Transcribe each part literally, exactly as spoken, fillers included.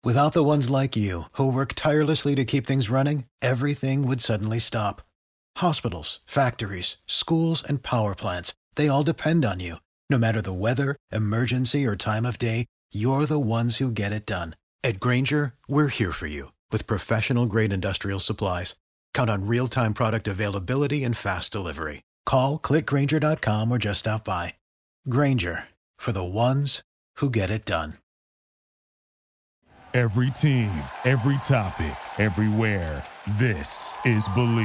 Without the ones like you, who work tirelessly to keep things running, everything would suddenly stop. Hospitals, factories, schools, and power plants, they all depend on you. No matter the weather, emergency, or time of day, you're the ones who get it done. At Grainger, we're here for you with professional-grade industrial supplies. Count on real-time product availability and fast delivery. Call, click Grainger dot com, or just stop by. Grainger, for the ones who get it done. Every team, every topic, everywhere. This is Believe.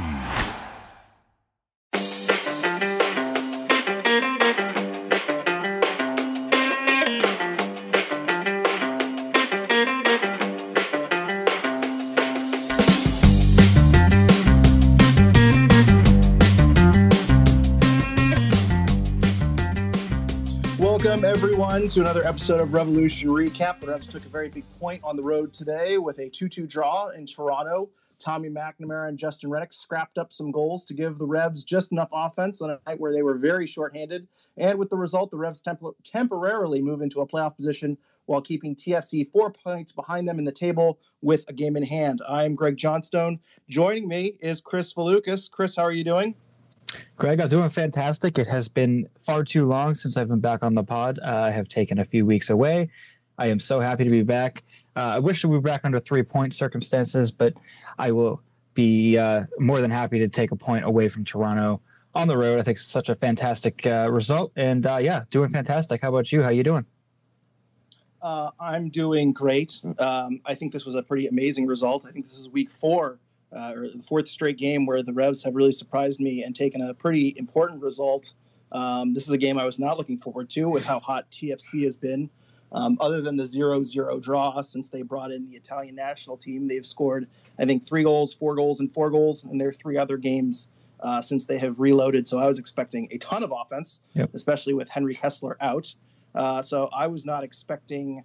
Welcome, everyone, to another episode of Revolution Recap. The Revs took a very big point on the road today with a two two draw in Toronto. Tommy McNamara and Justin Rennick scrapped up some goals to give the Revs just enough offense on a night where they were very shorthanded. And with the result, the Revs temp- temporarily move into a playoff position while keeping T F C four points behind them in the table with a game in hand. I'm Greg Johnstone. Joining me is Chris Valukas. Chris, how are you doing? Greg, I'm doing fantastic. It has been far too long since I've been back on the pod. Uh, I have taken a few weeks away. I am so happy to be back. Uh, I wish we were back under three-point circumstances, but I will be uh, more than happy to take a point away from Toronto on the road. I think it's such a fantastic uh, result. And, uh, yeah, doing fantastic. How about you? How you doing? Uh, I'm doing great. Um, I think this was a pretty amazing result. I think this is week four. Uh, or the fourth straight game where the Revs have really surprised me and taken a pretty important result. Um, this is a game I was not looking forward to with how hot T F C has been. Um, other than the zero zero draw since they brought in the Italian national team, they've scored, I think, three goals, four goals, and four goals in their three other games uh, since they have reloaded. So I was expecting a ton of offense, yep. especially with Henry Kessler out. Uh, so I was not expecting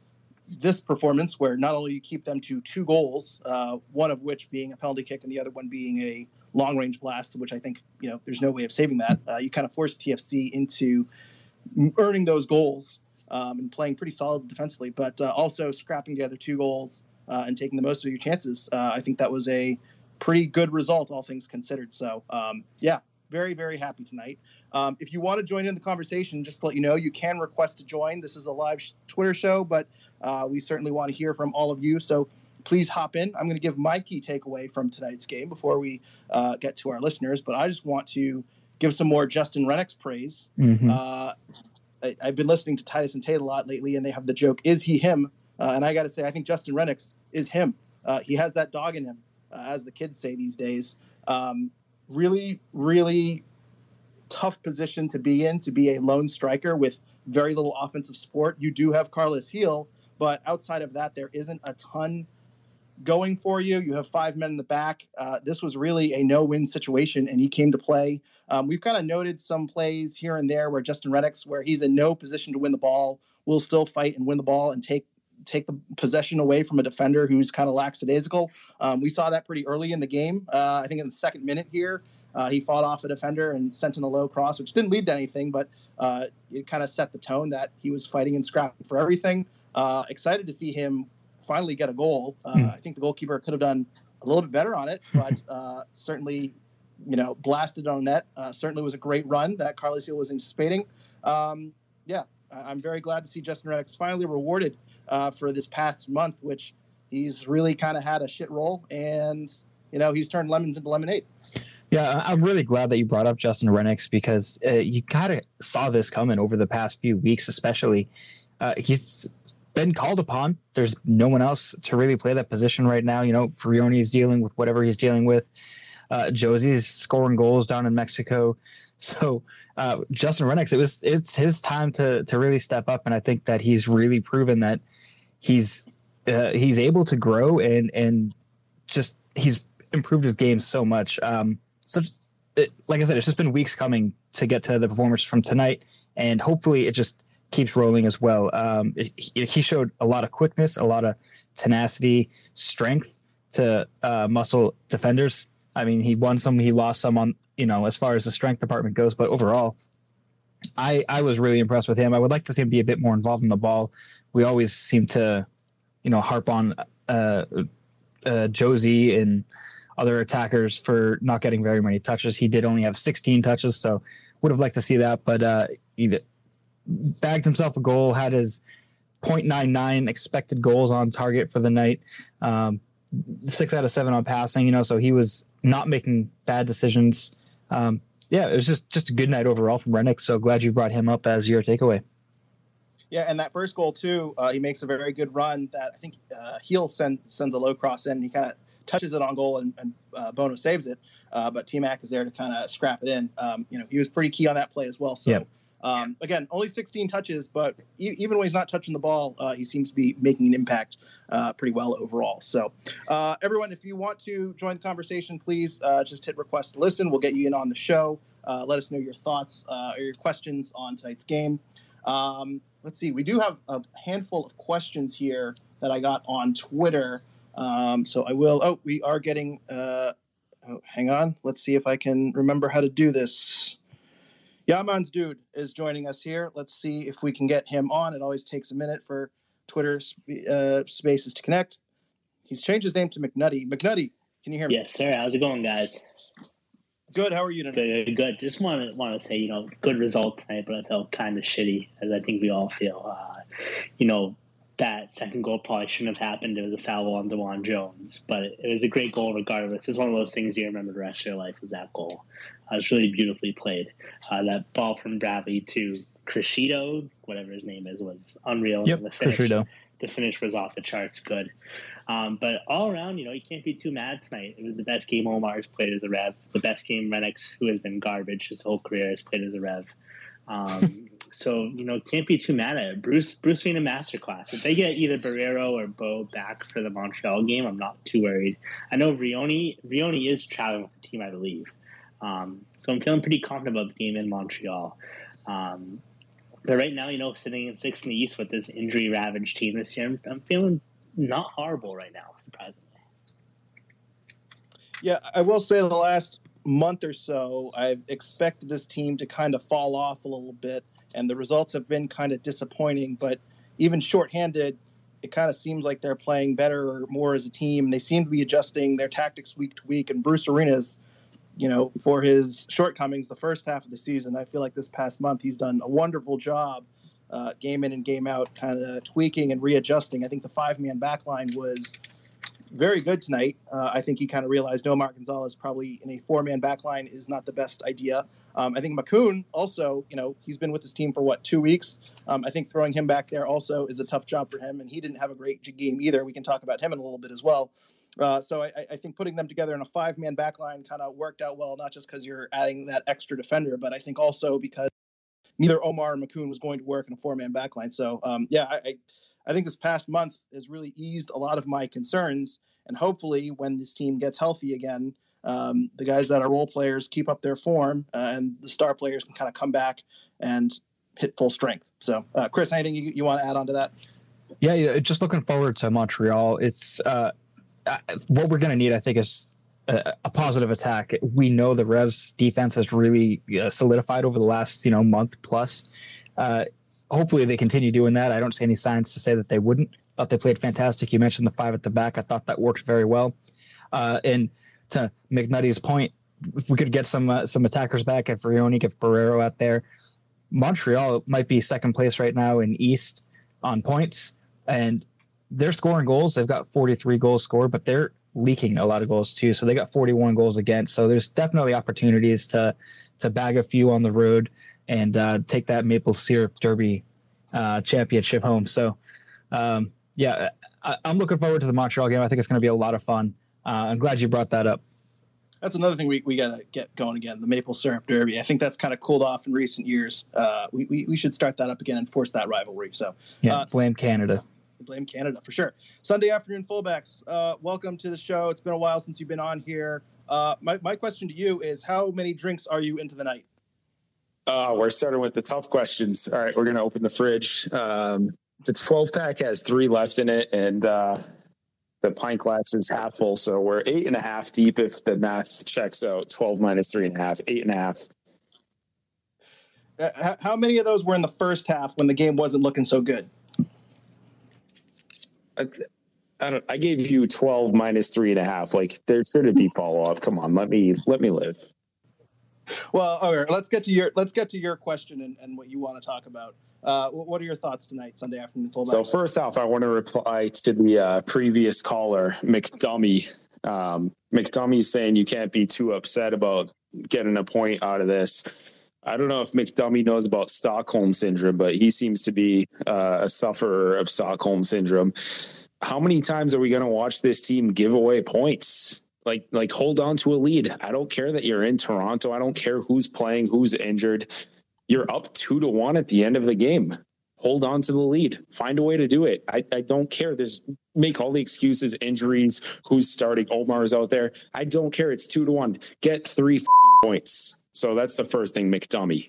this performance where not only you keep them to two goals, uh, one of which being a penalty kick and the other one being a long range blast, which I think, you know, there's no way of saving that. Uh, you kind of force T F C into earning those goals um, and playing pretty solid defensively, but uh, also scrapping together two goals uh, and taking the most of your chances. Uh, I think that was a pretty good result, all things considered. So um, yeah, very, very happy tonight. Um, if you want to join in the conversation, just to let you know, you can request to join. This is a live sh- Twitter show, but uh, we certainly want to hear from all of you. So please hop in. I'm going to give my key takeaway from tonight's game before we uh, get to our listeners, but I just want to give some more Justin Rennick's praise. Mm-hmm. Uh, I, I've been listening to Titus and Tate a lot lately, and they have the joke, is he him? Uh, and I got to say, I think Justin Rennick's is him. Uh, he has that dog in him, uh, as the kids say these days. Um, really, really tough position to be in, to be a lone striker with very little offensive support. You do have Carlos Heel, but outside of that, there isn't a ton going for you. You have five men in the back. Uh, this was really a no-win situation, and he came to play. Um, we've kind of noted some plays here and there where Justin Rennick's, where he's in no position to win the ball, will still fight and win the ball and take take the possession away from a defender who's kind of lackadaisical. Um, we saw that pretty early in the game. Uh, I think in the second minute here, uh, he fought off a defender and sent in a low cross, which didn't lead to anything, but uh, it kind of set the tone that he was fighting and scrapping for everything. Uh, excited to see him finally get a goal. Uh, mm. I think the goalkeeper could have done a little bit better on it, but uh, certainly, you know, blasted on net. Uh, certainly was a great run that Carlos Heel was anticipating. Um, yeah, I'm very glad to see Justin Rennick's finally rewarded uh, for this past month, which he's really kind of had a shit roll, and, you know, he's turned lemons into lemonade. Yeah, I'm really glad that you brought up Justin Rennick because uh, you kind of saw this coming over the past few weeks, especially. Uh, he's been called upon. There's no one else to really play that position right now. You know, Frioni is dealing with whatever he's dealing with. Uh, Josie is scoring goals down in Mexico. So uh, Justin Rennick, it was it's his time to to really step up, and I think that he's really proven that he's uh, he's able to grow and and just he's improved his game so much. Um, so it, like I said, it's just been weeks coming to get to the performance from tonight, and hopefully it just keeps rolling as well. Um, it, he showed a lot of quickness, a lot of tenacity, strength to uh, muscle defenders. I mean, he won some, he lost some on, you know, as far as the strength department goes, but overall, I, I was really impressed with him. I would like to see him be a bit more involved in the ball. We always seem to you know, harp on uh, uh, Josie and other attackers for not getting very many touches. He did only have sixteen touches, so would have liked to see that, but uh, he bagged himself a goal, had his point nine nine expected goals on target for the night, um, six out of seven on passing, you know, so he was not making bad decisions. Um, yeah, it was just, just a good night overall from Rennick, so glad you brought him up as your takeaway. Yeah, and that first goal, too, uh, he makes a very good run that I think uh, Heel send, sends a low cross in. He kind of touches it on goal, and, and uh, Bono saves it. Uh, but T-Mac is there to kind of scrap it in. Um, you know, he was pretty key on that play as well. So, yep. um, again, only sixteen touches, but e- even when he's not touching the ball, uh, he seems to be making an impact uh, pretty well overall. So, uh, everyone, if you want to join the conversation, please uh, just hit request to listen. We'll get you in on the show. Uh, let us know your thoughts uh, or your questions on tonight's game. Um, let's see. We do have a handful of questions here that I got on Twitter. Um, so I will. Oh, we are getting. Uh, oh, hang on. Let's see if I can remember how to do this. Yaman's dude is joining us here. Let's see if we can get him on. It always takes a minute for Twitter uh, Spaces to connect. He's changed his name to McNutty. McNutty, can you hear me? Yes, sir. How's it going, guys? Good. How are you tonight? Good. Good. Just want to want to say, you know, good result tonight, but I felt kind of shitty, as I think we all feel. Uh, you know, that second goal probably shouldn't have happened. It was a foul on DeJuan Jones, but it was a great goal regardless. It's one of those things you remember the rest of your life was that goal. Uh, it was really beautifully played. Uh, that ball from Bradley to Crescido, whatever his name is, was unreal. Yep, and the finish, Crescido. The finish was off the charts good. Um, but all around, you know, you can't be too mad tonight. It was the best game Omar's played as a Rev. The best game Renix, who has been garbage his whole career, has played as a Rev. Um, so, you know, can't be too mad at it. Bruce Bruce being a masterclass. If they get either Barrero or Bo back for the Montreal game, I'm not too worried. I know Rioni, Rioni is traveling with the team, I believe. Um, so I'm feeling pretty confident about the game in Montreal. Um, but right now, you know, sitting in sixth in the East with this injury-ravaged team this year, I'm, I'm feeling not horrible right now, surprisingly. Yeah, I will say the last month or so, I've expected this team to kind of fall off a little bit, and the results have been kind of disappointing. But even shorthanded, it kind of seems like they're playing better or more as a team. They seem to be adjusting their tactics week to week. And Bruce Arenas, you know, for his shortcomings the first half of the season, I feel like this past month he's done a wonderful job, uh, game in and game out, kind of tweaking and readjusting. I think the five-man back line was very good tonight. Uh, I think he kind of realized Omar Gonzalez probably in a four-man back line is not the best idea. Um, I think Makoun also, you know, he's been with his team for, what, two weeks? Um, I think throwing him back there also is a tough job for him, and he didn't have a great game either. We can talk about him in a little bit as well. Uh, so I, I think putting them together in a five-man back line kind of worked out well, not just because you're adding that extra defender, but I think also because neither Omar or Makoun was going to work in a four-man back line. So, um, yeah, I, I I think this past month has really eased a lot of my concerns, and hopefully when this team gets healthy again, um, the guys that are role players keep up their form, uh, and the star players can kind of come back and hit full strength. So, uh, Chris, anything you, you want to add on to that? Yeah, yeah, just looking forward to Montreal. It's uh, what we're going to need, I think, is a, a positive attack. We know the Revs defense has really uh, solidified over the last, you know, month plus. Uh, hopefully they continue doing that. I don't see any signs to say that they wouldn't. Thought they played fantastic. You mentioned the five at the back. I thought that worked very well. Uh, and to McNutty's point, if we could get some uh, some attackers back, if Rioni, if Barrero out there, Montreal might be second place right now in East on points, and they're scoring goals. They've got forty-three goals scored, but they're leaking a lot of goals too. So they got forty-one goals against. So there's definitely opportunities to to bag a few on the road and uh, take that Maple Syrup Derby uh, championship home. So, um, yeah, I, I'm looking forward to the Montreal game. I think it's going to be a lot of fun. Uh, I'm glad you brought that up. That's another thing we, we got to get going again, the Maple Syrup Derby. I think that's kind of cooled off in recent years. Uh, we, we we should start that up again and force that rivalry. So yeah, uh, blame Canada. Blame Canada for sure. Sunday afternoon fullbacks. Uh, welcome to the show. It's been a while since you've been on here. Uh, my, my question to you is, how many drinks are you into the night? Uh, we're starting with the tough questions. All right, we're going to open the fridge. Um, the twelve pack has three left in it, and uh, the pint glass is half full. So we're eight and a half deep if the math checks out. twelve minus three and a half, eight and a half. Uh, how many of those were in the first half when the game wasn't looking so good? I don't. I gave you twelve minus three and a half. Like there shouldn't be follow up. Come on, let me let me live. Well, all right. Let's get to your let's get to your question and, and what you want to talk about. Uh, what are your thoughts tonight, Sunday afternoon? Fullback? So first off, I want to reply to the uh, previous caller, McDummy. Um, McDummy's saying you can't be too upset about getting a point out of this. I don't know if McDummy knows about Stockholm syndrome, but he seems to be uh, a sufferer of Stockholm syndrome. How many times are we going to watch this team give away points? Like, like hold on to a lead. I don't care that you're in Toronto. I don't care who's playing, who's injured. You're up two to one at the end of the game. Hold on to the lead. Find a way to do it. I, I don't care. There's make all the excuses, injuries, who's starting. Omar's out there. I don't care. It's two to one. Get three fucking points. So that's the first thing, McDummy.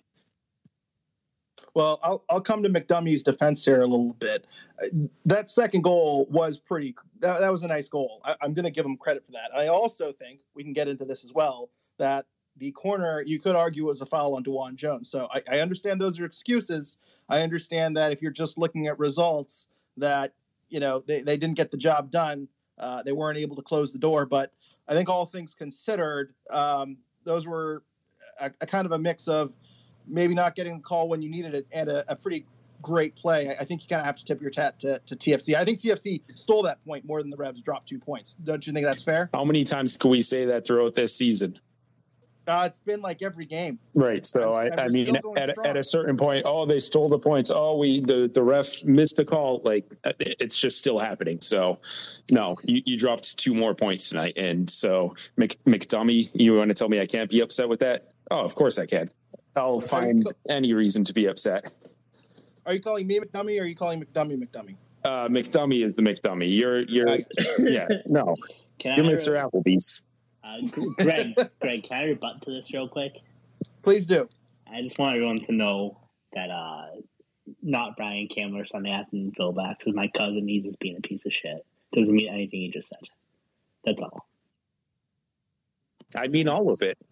Well, I'll I'll come to McDummy's defense here a little bit. That second goal was pretty. That, that was a nice goal. I, I'm going to give him credit for that. I also think we can get into this as well. That the corner, you could argue, was a foul on DeJuan Jones. So I, I understand those are excuses. I understand that if you're just looking at results, that you know they, they didn't get the job done. Uh, they weren't able to close the door. But I think all things considered, um, those were a, a kind of a mix of maybe not getting the call when you needed it and a, a pretty great play. I, I think you kind of have to tip your hat to, to T F C. I think T F C stole that point more than the Revs dropped two points. Don't you think that's fair? How many times can we say that throughout this season? Uh, it's been like every game. Right. So, And- and I, I we're mean, still going at, strong. at a certain point, oh, they stole the points. Oh, we the, the ref missed the call. Like, it's just still happening. So, no, you, you dropped two more points tonight. And so, Mc, McDummy, you want to tell me I can't be upset with that? Oh, of course I can. I'll find any reason to be upset. Are you calling me McDummy or are you calling McDummy McDummy? Uh, McDummy is the McDummy. You're, you're, yeah, no, Can you're I, Mister Applebee's. Uh, Greg, Greg, can I rebut to this real quick? Please do. I just want everyone to know that uh, not Brian Kamler Sunday afternoon fullbacks is my cousin. He's just being a piece of shit. Doesn't mean anything he just said. That's all. I mean all of it.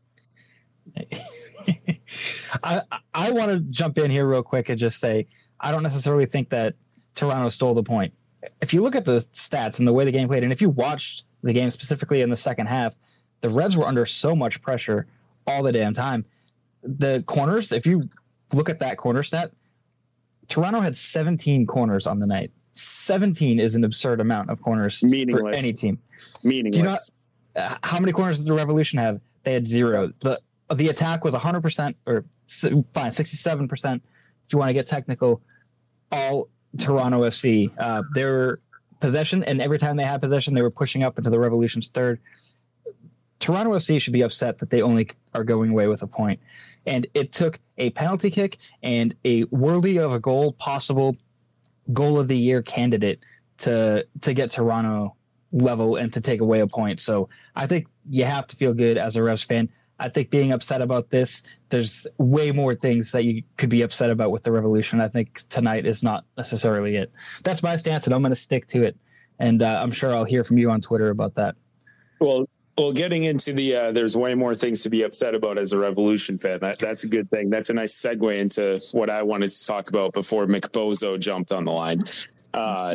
I I want to jump in here real quick and just say I don't necessarily think that Toronto stole the point. If you look at the stats and the way the game played, and if you watched the game specifically in the second half, the Reds were under so much pressure all the damn time. The corners, if you look at that corner stat, Toronto had seventeen corners on the night. seventeen is an absurd amount of corners Meaningless. for any team. Meaningless. Do you know uh, how many corners did the Revolution have? They had zero. The the attack was one hundred percent or fine, sixty-seven percent if you want to get technical, all Toronto F C. Uh, their possession, and every time they had possession, they were pushing up into the Revolution's third. Toronto F C should be upset that they only are going away with a point. And it took a penalty kick and a worthy of a goal, possible goal of the year candidate to to get Toronto level and to take away a point. So I think you have to feel good as a Revs fan. I think being upset about this, there's way more things that you could be upset about with the Revolution. I think tonight is not necessarily it. That's my stance, and I'm going to stick to it. And uh, I'm sure I'll hear from you on Twitter about that. Well, well, getting into the, uh, there's way more things to be upset about as a Revolution fan. That that's a good thing. That's a nice segue into what I wanted to talk about before McBozo jumped on the line. Uh,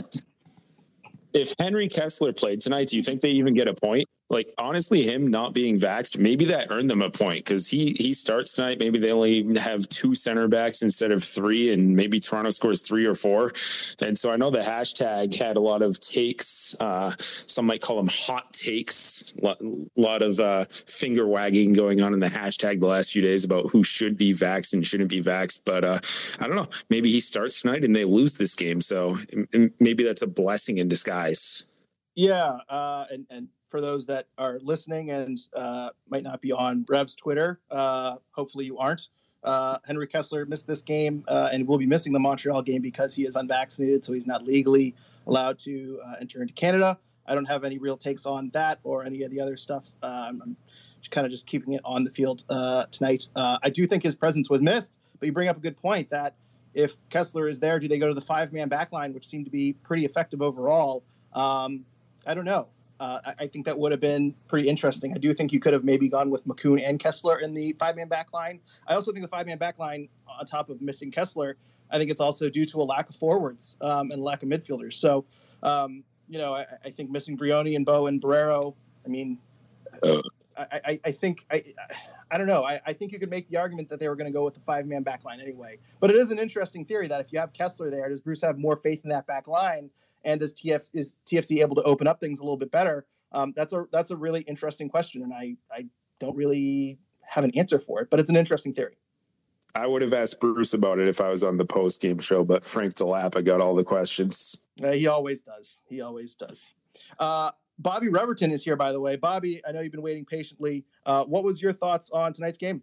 if Henry Kessler played tonight, do you think they even get a point? Like, honestly, him not being vaxxed, maybe that earned them a point because he he starts tonight. Maybe they only have two center backs instead of three, and maybe Toronto scores three or four. And so I know the hashtag had a lot of takes. Uh, some might call them hot takes. A lot, lot of uh, finger wagging going on in the hashtag the last few days about who should be vaxxed and shouldn't be vaxxed. But uh, I don't know. Maybe he starts tonight and they lose this game. So maybe that's a blessing in disguise. Yeah, uh, and and. For those that are listening and uh, might not be on Revs Twitter, uh, hopefully you aren't. Uh, Henry Kessler missed this game uh, and will be missing the Montreal game because he is unvaccinated, so he's not legally allowed to uh, enter into Canada. I don't have any real takes on that or any of the other stuff. Uh, I'm, I'm kind of just keeping it on the field uh, tonight. Uh, I do think his presence was missed, but you bring up a good point that if Kessler is there, do they go to the five-man back line, which seemed to be pretty effective overall? Um, I don't know. Uh, I, I think that would have been pretty interesting. I do think you could have maybe gone with McCoon and Kessler in the five-man back line. I also think the five-man back line, on top of missing Kessler, I think it's also due to a lack of forwards um, and lack of midfielders. So um, you know, I, I think missing Brioni and Bo and Barrero. I mean, I, I, I think I, I don't know. I, I think you could make the argument that they were going to go with the five man back line anyway. But it is an interesting theory that if you have Kessler there, does Bruce have more faith in that back line, and does T F is T F C able to open up things a little bit better? Um, that's a that's a really interesting question, and I I don't really have an answer for it, but it's an interesting theory. I would have asked Bruce about it if I was on the post game show, but Frank DeLappa got all the questions. Uh, he always does. He always does. Uh, Bobby Reverton is here, by the way. Bobby, I know you've been waiting patiently. Uh, what was your thoughts on tonight's game?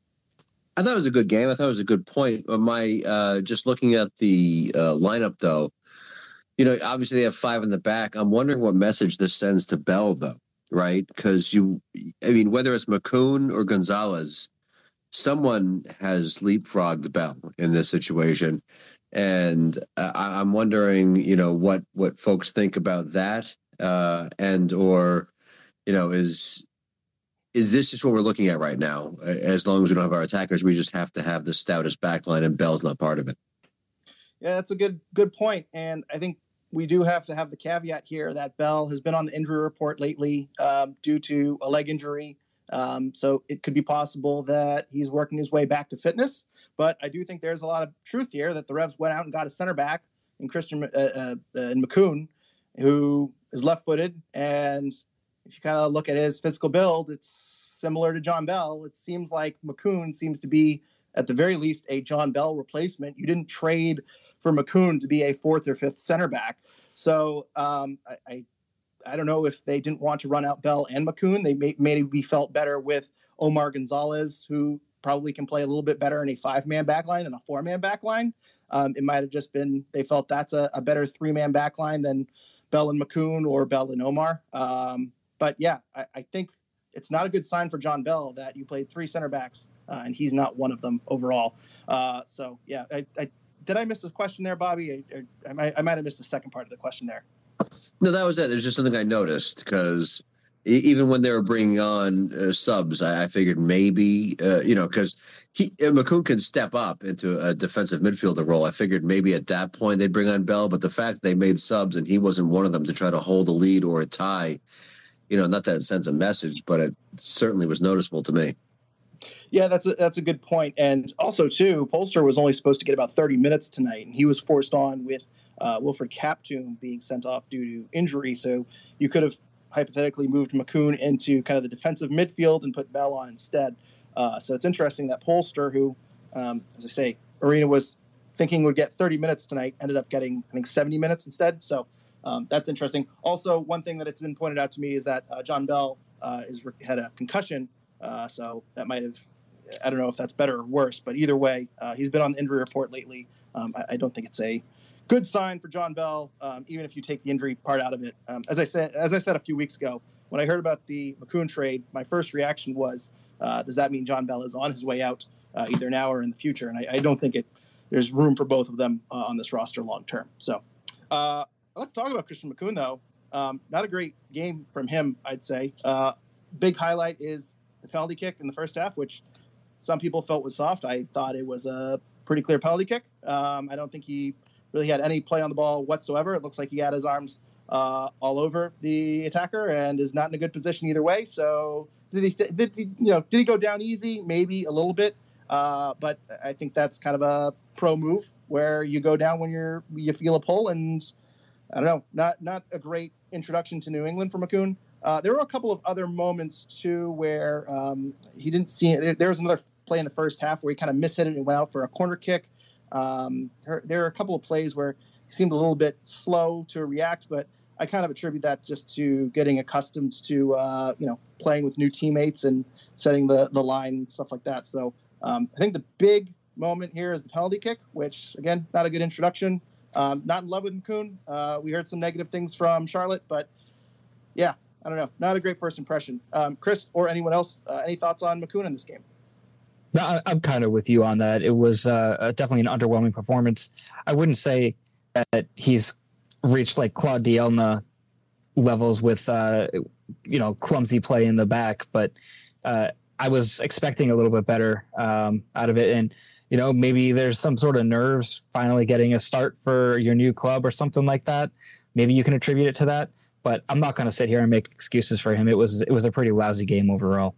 I thought it was a good game. I thought it was a good point. My uh, just looking at the uh, lineup, though, you know, obviously they have five in the back. I'm wondering what message this sends to Bell, though, right? Because you, I mean, whether it's McCoon or Gonzalez, someone has leapfrogged Bell in this situation. And uh, I'm wondering, you know, what, what folks think about that. Uh, and, or, you know, is, is this just what we're looking at right now? As long as we don't have our attackers, we just have to have the stoutest backline, and Bell's not part of it. Yeah, that's a good, good point. And I think we do have to have the caveat here that Bell has been on the injury report lately um, due to a leg injury. Um, so it could be possible that he's working his way back to fitness. But I do think there's a lot of truth here that the Revs went out and got a center back in Christian uh, uh, in McCoon, who is left-footed. And if you kind of look at his physical build, it's similar to John Bell. It seems like McCoon seems to be, at the very least, a John Bell replacement. You didn't trade for McCoon to be a fourth or fifth center back. So um, I, I I don't know if they didn't want to run out Bell and McCoon. They may, maybe felt better with Omar Gonzalez, who probably can play a little bit better in a five-man backline than a four-man backline. Um, it might have just been they felt that's a, a better three-man backline than Bell and McCoon or Bell and Omar. Um, but, yeah, I, I think it's not a good sign for John Bell that you played three center backs, uh, and he's not one of them overall. Uh, so, yeah, I, I, did I miss a question there, Bobby? I, I, might, I might have missed the second part of the question there. No, that was it. There's just something I noticed because even when they were bringing on uh, subs, I, I figured maybe, uh, you know, because he uh, McCoon can step up into a defensive midfielder role. I figured maybe at that point they'd bring on Bell, but the fact they made subs and he wasn't one of them to try to hold a lead or a tie, you know, not that it sends a message, but it certainly was noticeable to me. Yeah, that's a, that's a good point. And also, too, Polster was only supposed to get about thirty minutes tonight, and he was forced on with Uh, Wilfred Kaptoum being sent off due to injury. So you could have hypothetically moved McCoon into kind of the defensive midfield and put Bell on instead. Uh, so it's interesting that Polster, who, um, as I say, Arena was thinking would get thirty minutes tonight, ended up getting, I think, seventy minutes instead. So um, that's interesting. Also, one thing that it's been pointed out to me is that uh, John Bell uh, is had a concussion. Uh, so that might have, I don't know if that's better or worse, but either way, uh, he's been on the injury report lately. Um, I, I don't think it's a good sign for John Bell, um, even if you take the injury part out of it. Um, as I said, as I said a few weeks ago, when I heard about the McCoon trade, my first reaction was, uh, does that mean John Bell is on his way out, uh, either now or in the future? And I, I don't think it. There's room for both of them uh, on this roster long term. So uh, let's talk about Christian McCoon, though. Um, not a great game from him, I'd say. Uh, big highlight is the penalty kick in the first half, which some people felt was soft. I thought it was a pretty clear penalty kick. Um, I don't think he really had any play on the ball whatsoever. It looks like he had his arms uh, all over the attacker and is not in a good position either way. So did he, did he, you know, did he go down easy? Maybe a little bit. Uh, but I think that's kind of a pro move where you go down when you're, you feel a pull, and I don't know, not, not a great introduction to New England for McCoon. Uh, there were a couple of other moments too, where um, he didn't see it. There, there was another play in the first half where he kind of mishit it and went out for a corner kick. Um, there, there are a couple of plays where he seemed a little bit slow to react, but I kind of attribute that just to getting accustomed to, uh, you know, playing with new teammates and setting the, the line and stuff like that. So um, I think the big moment here is the penalty kick, which, again, not a good introduction. Um, not in love with McCoon. Uh, we heard some negative things from Charlotte, but yeah, I don't know. Not a great first impression. Um, Chris or anyone else, uh, any thoughts on McCoon in this game? No, I'm kind of with you on that. It was uh, definitely an underwhelming performance. I wouldn't say that he's reached like Claude Dielna levels with, uh, you know, clumsy play in the back, but uh, I was expecting a little bit better um, out of it. And, you know, maybe there's some sort of nerves finally getting a start for your new club or something like that. maybe you can attribute it to that. But I'm not going to sit here and make excuses for him. It was it was a pretty lousy game overall.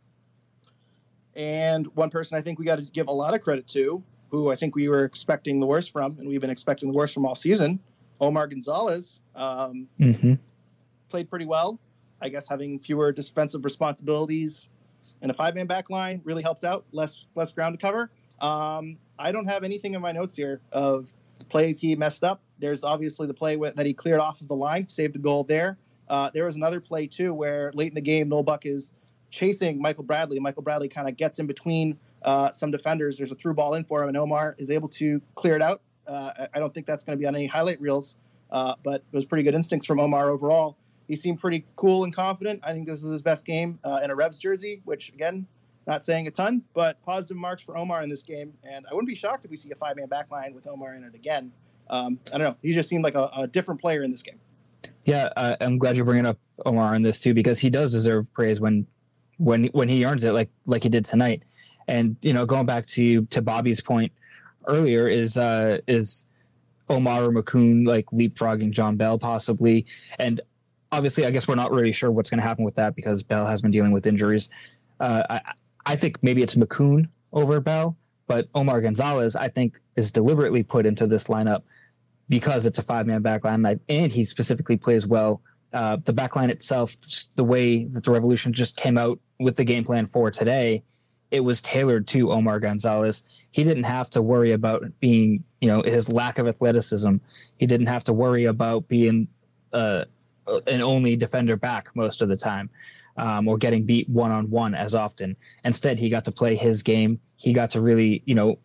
And one person I think we got to give a lot of credit to, who I think we were expecting the worst from, and we've been expecting the worst from all season, Omar Gonzalez, um, mm-hmm. played pretty well. I guess having fewer defensive responsibilities and a five-man back line really helps out. Less less ground to cover. Um, I don't have anything in my notes here of plays he messed up. There's obviously the play with, that he cleared off of the line, saved a goal there. Uh, there was another play, too, where late in the game, Noel Buck is chasing Michael Bradley. Michael Bradley kind of gets in between uh, some defenders. There's a through ball in for him, and Omar is able to clear it out. Uh, I don't think that's going to be on any highlight reels, uh, but it was pretty good instincts from Omar overall. He seemed pretty cool and confident. I think this is his best game uh, in a Revs jersey, which, again, not saying a ton, but positive marks for Omar in this game. And I wouldn't be shocked if we see a five-man back line with Omar in it again. Um, I don't know. He just seemed like a, a different player in this game. Yeah, uh, I'm glad you're bringing up Omar in this too, because he does deserve praise when when when he earns it, like like he did tonight. And you know, going back to to Bobby's point earlier, is uh, is Omar or Makoun like leapfrogging John Bell possibly? And obviously, I guess we're not really sure what's going to happen with that because Bell has been dealing with injuries. Uh, I I think maybe it's Makoun over Bell, but Omar Gonzalez I think is deliberately put into this lineup because it's a five-man backline, and he specifically plays well. Uh, the backline itself, the way that the Revolution just came out with the game plan for today, it was tailored to Omar Gonzalez. He didn't have to worry about being, you know, his lack of athleticism. He didn't have to worry about being uh, an only defender back most of the time, um, or getting beat one-on-one as often. Instead, he got to play his game. He got to really, you know,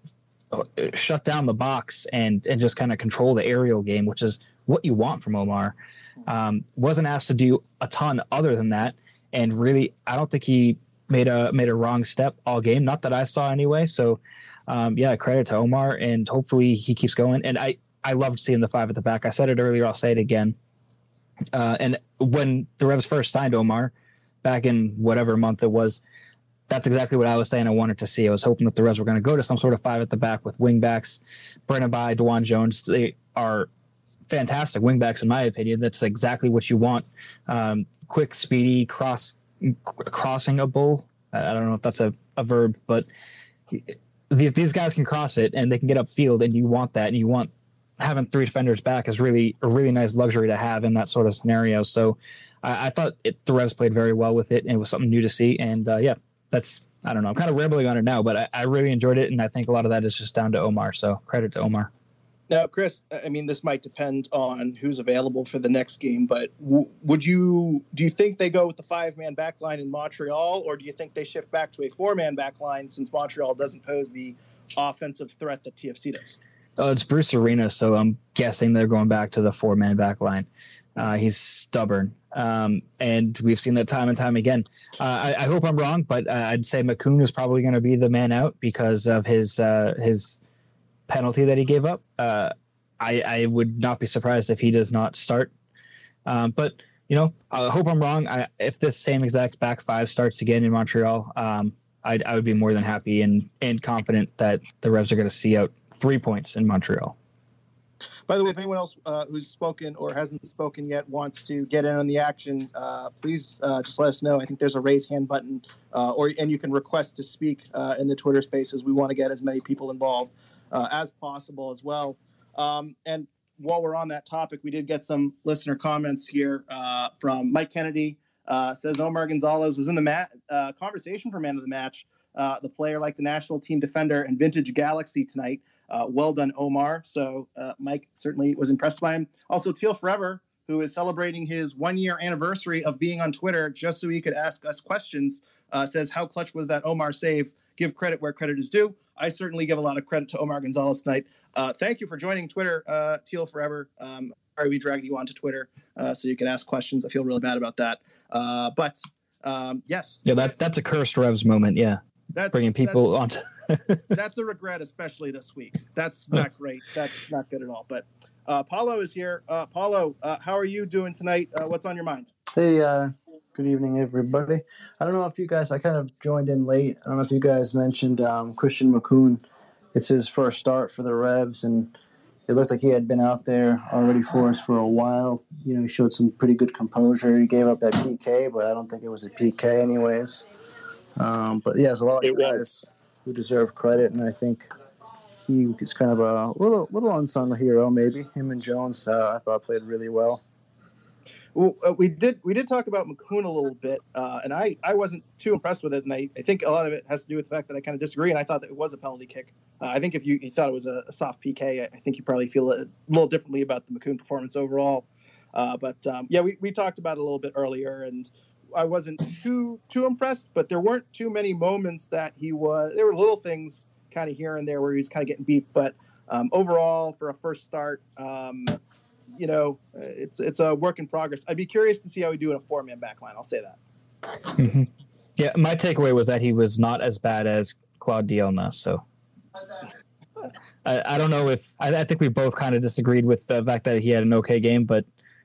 shut down the box and and just kind of control the aerial game, which is what you want from Omar. Um, wasn't asked to do a ton other than that, and really, I don't think he made a made a wrong step all game. Not that I saw anyway. So, um, yeah, credit to Omar, and hopefully he keeps going. And I I loved seeing the five at the back. I said it earlier. I'll say it again. Uh, and when the Revs first signed Omar, back in whatever month it was, that's exactly what I was saying I wanted to see. I was hoping that the Revs were going to go to some sort of five at the back with wingbacks. Brennan By, DeJuan Jones, they are fantastic wingbacks in my opinion. That's exactly what you want. Um, quick, speedy, cross crossingable. I don't know if that's a, a verb, but these these guys can cross it and they can get upfield, and you want that. And you want having three defenders back is really a really nice luxury to have in that sort of scenario. So I, I thought it, the Revs played very well with it, and it was something new to see. And uh, yeah. That's, I don't know, I'm kind of rambling on it now, but I, I really enjoyed it, and I think a lot of that is just down to Omar, so credit to Omar. Now, Chris, I mean, this might depend on who's available for the next game, but w- would you, do you think they go with the five-man back line in Montreal, or do you think they shift back to a four-man back line since Montreal doesn't pose the offensive threat that T F C does? Oh, it's Bruce Arena, so I'm guessing they're going back to the four-man back line. Uh, he's stubborn, um, and we've seen that time and time again. Uh, I, I hope I'm wrong, but uh, I'd say Makoun is probably going to be the man out because of his uh, his penalty that he gave up. Uh, I, I would not be surprised if he does not start. Um, but, you know, I hope I'm wrong. I, if this same exact back five starts again in Montreal, um, I'd, I would be more than happy and, and confident that the Revs are going to see out three points in Montreal. By the way, if anyone else uh, who's spoken or hasn't spoken yet wants to get in on the action, uh, please uh, just let us know. I think there's a raise hand button, uh, or and you can request to speak uh, in the Twitter Spaces. We want to get as many people involved uh, as possible as well. Um, and while we're on that topic, we did get some listener comments here uh, from Mike Kennedy. Uh, says Omar Gonzalez was in the mat, uh, conversation for man of the match. Uh, the player like the national team defender and vintage Galaxy tonight. Uh, well done, Omar. So uh, Mike certainly was impressed by him. Also, Teal Forever, who is celebrating his one-year anniversary of being on Twitter just so he could ask us questions, uh, says, how clutch was that Omar save? Give credit where credit is due. I certainly give a lot of credit to Omar Gonzalez tonight. Uh, thank you for joining Twitter, uh, Teal Forever. Um, sorry we dragged you onto Twitter uh, so you can ask questions. I feel really bad about that. Uh, but, um, yes. Yeah, that, that's a cursed Revs moment, yeah. That's bringing people that's, onto. That's a regret, especially this week. That's not great. That's not good at all. But uh, Paulo is here. Uh, Paulo, uh, how are you doing tonight? Uh, what's on your mind? Hey, uh, good evening, everybody. I don't know if you guys, I kind of joined in late. I don't know if you guys mentioned um, Christian Makoun. It's his first start for the Revs, and it looked like he had been out there already for us for a while. You know, he showed some pretty good composure. He gave up that P K, but I don't think it was a P K anyways. Um, but yeah, there's a lot of It guys was. who deserve credit, and I think he is kind of a little little unsung hero, maybe. Him and Jones, uh, I thought played really well. Well, uh, we did we did talk about McCoon a little bit, uh, and I, I wasn't too impressed with it, and I, I think a lot of it has to do with the fact that I kind of disagree, and I thought that it was a penalty kick. Uh, I think if you, you thought it was a, a soft P K, I, I think you probably feel a little differently about the McCoon performance overall. Uh, but um, yeah, we, we talked about it a little bit earlier, and I wasn't too too impressed, but there weren't too many moments that he was. There were little things kind of here and there where he was kind of getting beat, but um, overall, for a first start. Um, You know, it's it's a work in progress. I'd be curious to see how we do in a four-man backline. I'll say that. Mm-hmm. Yeah, my takeaway was that he was not as bad as Claude Dielna. So I, I don't know if I, I think we both kind of disagreed with the fact that he had an okay game, but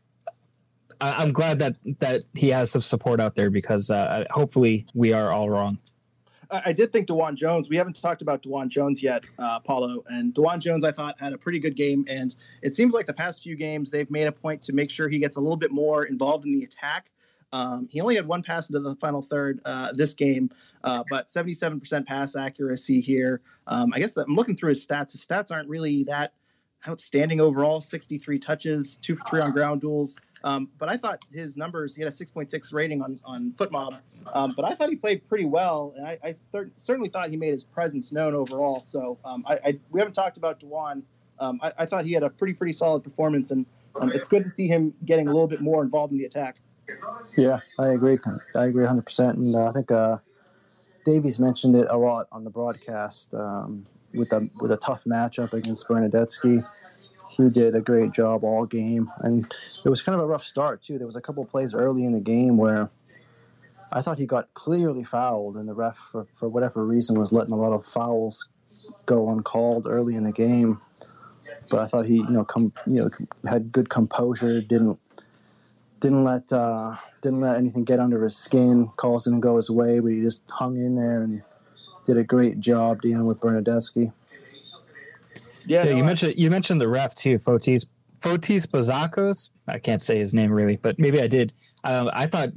I, I'm glad that that he has some support out there because uh, hopefully we are all wrong. I did think DeJuan Jones, we haven't talked about DeJuan Jones yet, uh, Paulo, and DeJuan Jones, I thought, had a pretty good game, and it seems like the past few games they've made a point to make sure he gets a little bit more involved in the attack. Um, he only had one pass into the final third uh, this game, uh, but seventy-seven percent pass accuracy here. Um, I guess that I'm looking through his stats. His stats aren't really that outstanding overall, sixty-three touches, two for three on ground duels. Um, but I thought his numbers, he had a six point six rating on, on FootMob, um, but I thought he played pretty well, and I, I cer- certainly thought he made his presence known overall. So um, I, I, we haven't talked about DeJuan. Um, I, I thought he had a pretty, pretty solid performance, and um, it's good to see him getting a little bit more involved in the attack. Yeah, I agree. I agree one hundred percent. And uh, I think uh, Davies mentioned it a lot on the broadcast um, with a with a tough matchup against Bernadetsky. He did a great job all game, and it was kind of a rough start too. There was a couple of plays early in the game where I thought he got clearly fouled, and the ref, for, for whatever reason, was letting a lot of fouls go uncalled early in the game. But I thought he, you know, com, you know, had good composure, didn't didn't let uh, didn't let anything get under his skin. Calls didn't go his way, but he just hung in there and did a great job dealing with Bernadetsky. Yeah, yeah no, you I, mentioned you mentioned the ref too, Fotis Fotis Bazakos. I can't say his name really, but maybe I did. Um, I thought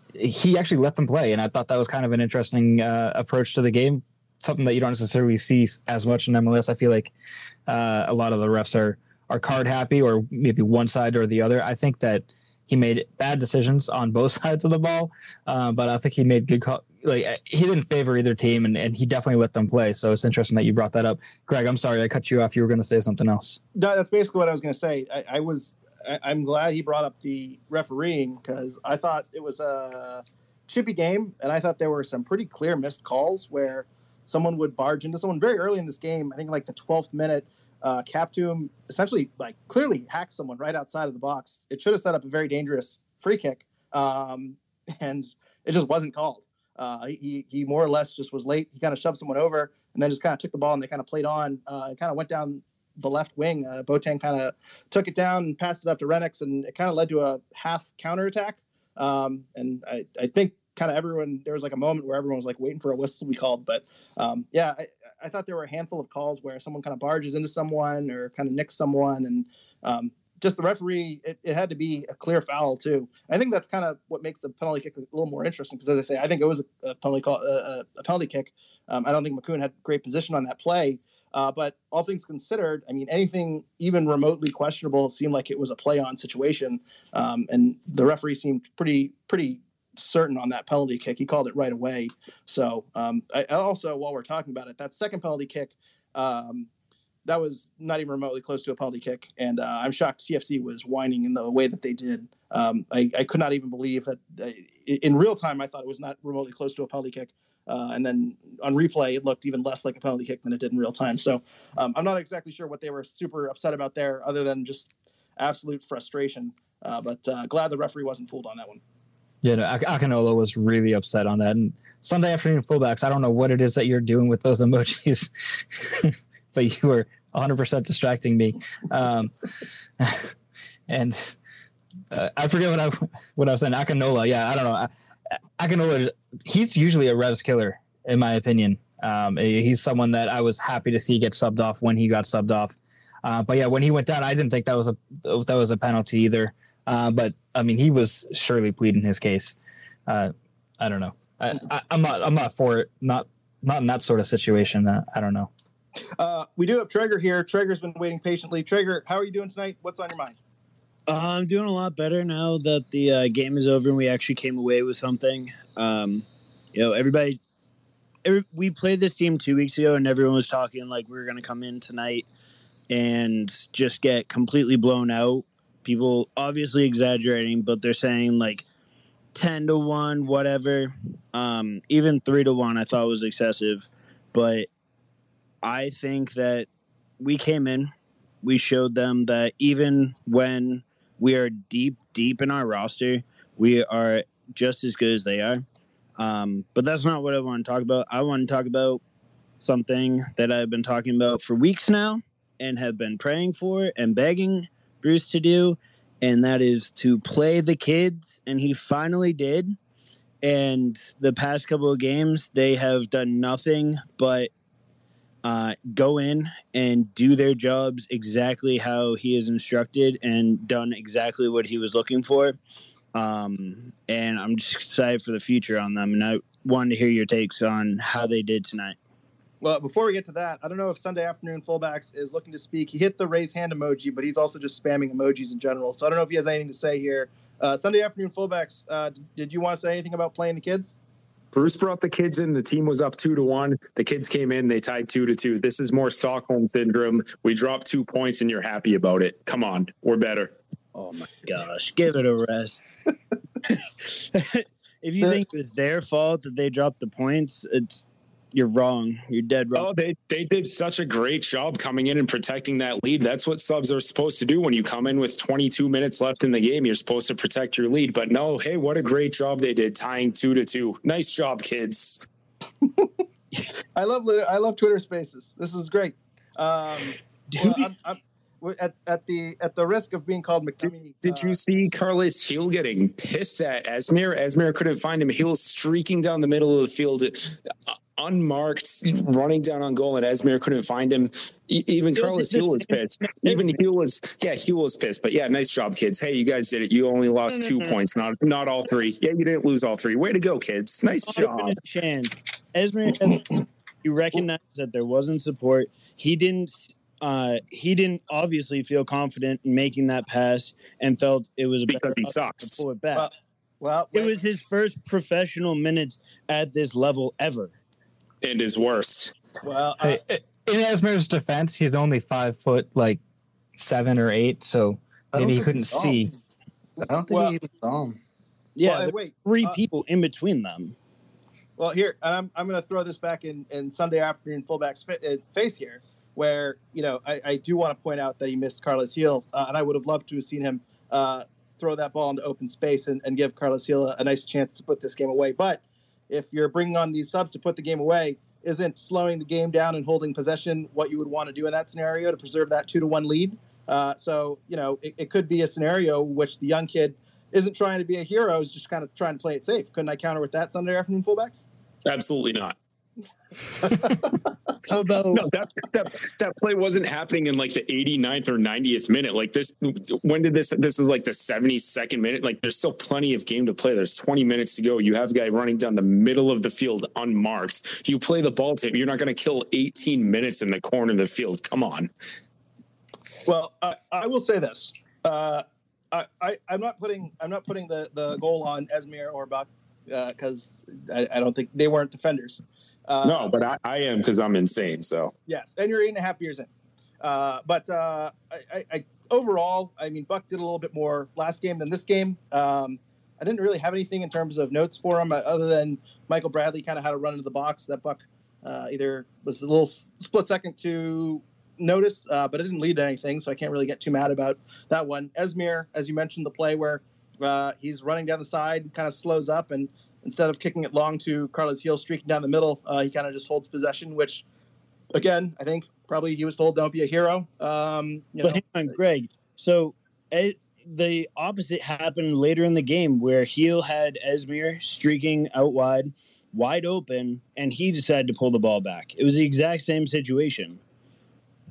he actually let them play, and I thought that was kind of an interesting uh, approach to the game. Something that you don't necessarily see as much in M L S. I feel like uh, a lot of the refs are are card happy, or maybe one side or the other. I think that he made bad decisions on both sides of the ball, uh, but I think he made good call. Like he didn't favor either team, and, and he definitely let them play. So it's interesting that you brought that up, Greg. I'm sorry I cut you off. You were going to say something else. No, that's basically what I was going to say. I, I was, I, I'm glad he brought up the refereeing because I thought it was a chippy game, and I thought there were some pretty clear missed calls where someone would barge into someone very early in this game. I think like the twelfth minute, uh, Captum essentially like clearly hacked someone right outside of the box. It should have set up a very dangerous free kick, um, and it just wasn't called. Uh, he he more or less just was late. He kind of shoved someone over and then just kind of took the ball and they kind of played on. Uh, it kind of went down the left wing. Uh, Boateng kind of took it down and passed it up to Renix, and it kind of led to a half counterattack. Um, and I, I think kind of everyone, there was like a moment where everyone was like waiting for a whistle to be called. But um, yeah, I, I thought there were a handful of calls where someone kind of barges into someone or kind of nicks someone, and um, just the referee, it, it had to be a clear foul too. I think that's kind of what makes the penalty kick a little more interesting because, as I say, I think it was a, a penalty call, a, a penalty kick. Um, I don't think McCoon had great position on that play, uh, but all things considered, I mean, anything even remotely questionable seemed like it was a play-on situation, um, and the referee seemed pretty pretty certain on that penalty kick. He called it right away. So um, I, also, while we're talking about it, that second penalty kick. Um, That was not even remotely close to a penalty kick, and uh, I'm shocked C F C was whining in the way that they did. Um, I, I could not even believe that uh, in real time. I thought it was not remotely close to a penalty kick, uh, and then on replay it looked even less like a penalty kick than it did in real time. So um, I'm not exactly sure what they were super upset about there, other than just absolute frustration. Uh, but uh, glad the referee wasn't fooled on that one. Yeah, no, Ak- Akinola was really upset on that. And Sunday afternoon fullbacks, I don't know what it is that you're doing with those emojis. But you were one hundred percent distracting me, um, and uh, I forget what I what I was saying. Akinola, yeah, I don't know. Akinola, he's usually a Revs killer, in my opinion. Um, he's someone that I was happy to see get subbed off when he got subbed off. Uh, but yeah, when he went down, I didn't think that was a that was a penalty either. Uh, but I mean, he was surely pleading his case. Uh, I don't know. I, I, I'm not. I'm not for it. Not not in that sort of situation. Uh, I don't know. Uh, we do have Traeger here. Traeger's been waiting patiently. Traeger, how are you doing tonight? What's on your mind? Uh, I'm doing a lot better now that the uh, game is over and we actually came away with something. Um, you know, everybody. Every, we played this team two weeks ago, and everyone was talking like we were going to come in tonight and just get completely blown out. People obviously exaggerating, but they're saying like ten to one, whatever. Um, even three to one, I thought was excessive. But I think that we came in, we showed them that even when we are deep, deep in our roster, we are just as good as they are. Um, but that's not what I want to talk about. I want to talk about something that I've been talking about for weeks now and have been praying for and begging Bruce to do, and that is to play the kids, and he finally did. And the past couple of games, they have done nothing but uh, go in and do their jobs exactly how he is instructed and done exactly what he was looking for. Um, and I'm just excited for the future on them, and I wanted to hear your takes on how they did tonight. Well, before we get to that, I don't know if Sunday Afternoon Fullbacks is looking to speak. He hit the raise hand emoji, but he's also just spamming emojis in general. So I don't know if he has anything to say here. Uh, Sunday Afternoon Fullbacks, uh, did you want to say anything about playing the kids? Bruce brought the kids in. The team was up two to one. The kids came in. They tied two to two. This is more Stockholm syndrome. We dropped two points, and you're happy about it. Come on, we're better. Oh my gosh, give it a rest. If you think it was their fault that they dropped the points, it's you're wrong. You're dead wrong. Oh, they they did such a great job coming in and protecting that lead. That's what subs are supposed to do when you come in with twenty-two minutes left in the game. You're supposed to protect your lead. But no, hey, what a great job they did, tying two to two. Nice job, kids. I love I love Twitter Spaces. This is great. Um, well, I'm, I'm, at at the at the risk of being called McDummy. Did, did uh, you see Carlos Heel getting pissed at Esmir? Esmir couldn't find him. Heel streaking down the middle of the field, uh, unmarked, running down on goal, and Esmir couldn't find him. E- even Carlos Heel was pissed. Even Heel was, yeah, Heel was pissed. But yeah, nice job, kids. Hey, you guys did it. You only lost two points, not not all three. Yeah, you didn't lose all three. Way to go, kids. Nice job. Chance. Esmir, you recognize that there wasn't support. He didn't. Uh, he didn't obviously feel confident in making that pass and felt it was a because he sucks. To pull it back. Well, well it was his first professional minutes at this level ever, and his worst. Well, uh, in Esmir's defense, he's only five foot like seven or eight, so maybe he couldn't see. I don't think well, he even saw him. Yeah, well, wait, three uh, people in between them. Well, here I'm I'm going to throw this back in, in Sunday Afternoon Fullback's face here, where, you know, I, I do want to point out that he missed Carlos Heel, uh, and I would have loved to have seen him uh, throw that ball into open space and, and give Carlos Heel a, a nice chance to put this game away. But if you're bringing on these subs to put the game away, isn't slowing the game down and holding possession what you would want to do in that scenario to preserve that two to one lead? Uh, so, you know, it, it could be a scenario which the young kid isn't trying to be a hero, is just kind of trying to play it safe. Couldn't I counter with that, Sunday Afternoon Fullbacks? Absolutely not. How about no, that, that that play wasn't happening in like the eighty-ninth or ninetieth minute. Like this, when did this? This was like the seventy-second minute. Like there's still plenty of game to play. There's twenty minutes to go. You have a guy running down the middle of the field unmarked. You play the ball to him. You're not going to kill eighteen minutes in the corner of the field. Come on. Well, uh, I will say this. Uh, I, I I'm not putting I'm not putting the, the goal on Esmir or Buck because uh, I, I don't think they weren't defenders. Uh, no, but I, I am because I'm insane. So yes, and you're eight and a half years in. Uh, but uh, I, I, I overall, I mean, Buck did a little bit more last game than this game. Um, I didn't really have anything in terms of notes for him uh, other than Michael Bradley kind of had a run into the box that Buck uh, either was a little split second to notice, uh, but it didn't lead to anything, so I can't really get too mad about that one. Esmir, as you mentioned, the play where uh, he's running down the side, kind of slows up, and instead of kicking it long to Carlos Heel streaking down the middle, uh, he kind of just holds possession, which, again, I think probably he was told don't be a hero. Um, you but know. hang on, Greg. So uh, the opposite happened later in the game where Heel had Esmir streaking out wide, wide open, and he decided to pull the ball back. It was the exact same situation.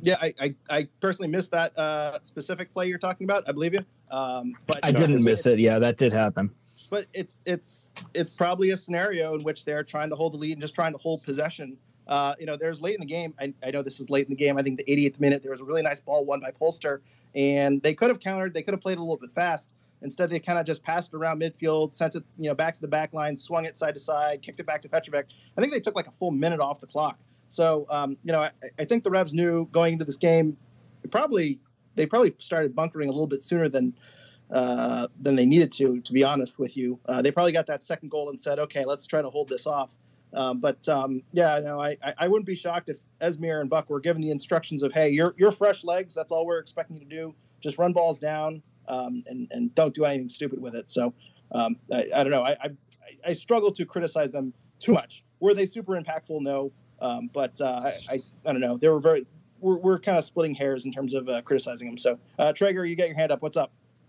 Yeah, I, I, I personally missed that uh, specific play you're talking about. I believe you. Um, but I you know, didn't miss it. Yeah, that did happen. But it's it's it's probably a scenario in which they're trying to hold the lead and just trying to hold possession. Uh, you know, there's late in the game. I, I know this is late in the game. I think the eightieth minute, there was a really nice ball won by Polster, and they could have countered. They could have played a little bit fast. Instead, they kind of just passed it around midfield, sent it, you know, back to the back line, swung it side to side, kicked it back to Petrovic. I think they took like a full minute off the clock. So, um, you know, I, I think the Revs knew going into this game, probably they probably started bunkering a little bit sooner than uh, than they needed to. To be honest with you, uh, they probably got that second goal and said, "Okay, let's try to hold this off." Um, but um, yeah, no, I, I wouldn't be shocked if Esmir and Buck were given the instructions of, "Hey, you're you're fresh legs. That's all we're expecting you to do. Just run balls down um, and and don't do anything stupid with it." So um, I, I don't know. I, I I struggle to criticize them too much. Were they super impactful? No. Um, but uh, I, I I don't know. They were very. We're we're kind of splitting hairs in terms of uh, criticizing them. So uh, Traeger, you got your hand up. What's up?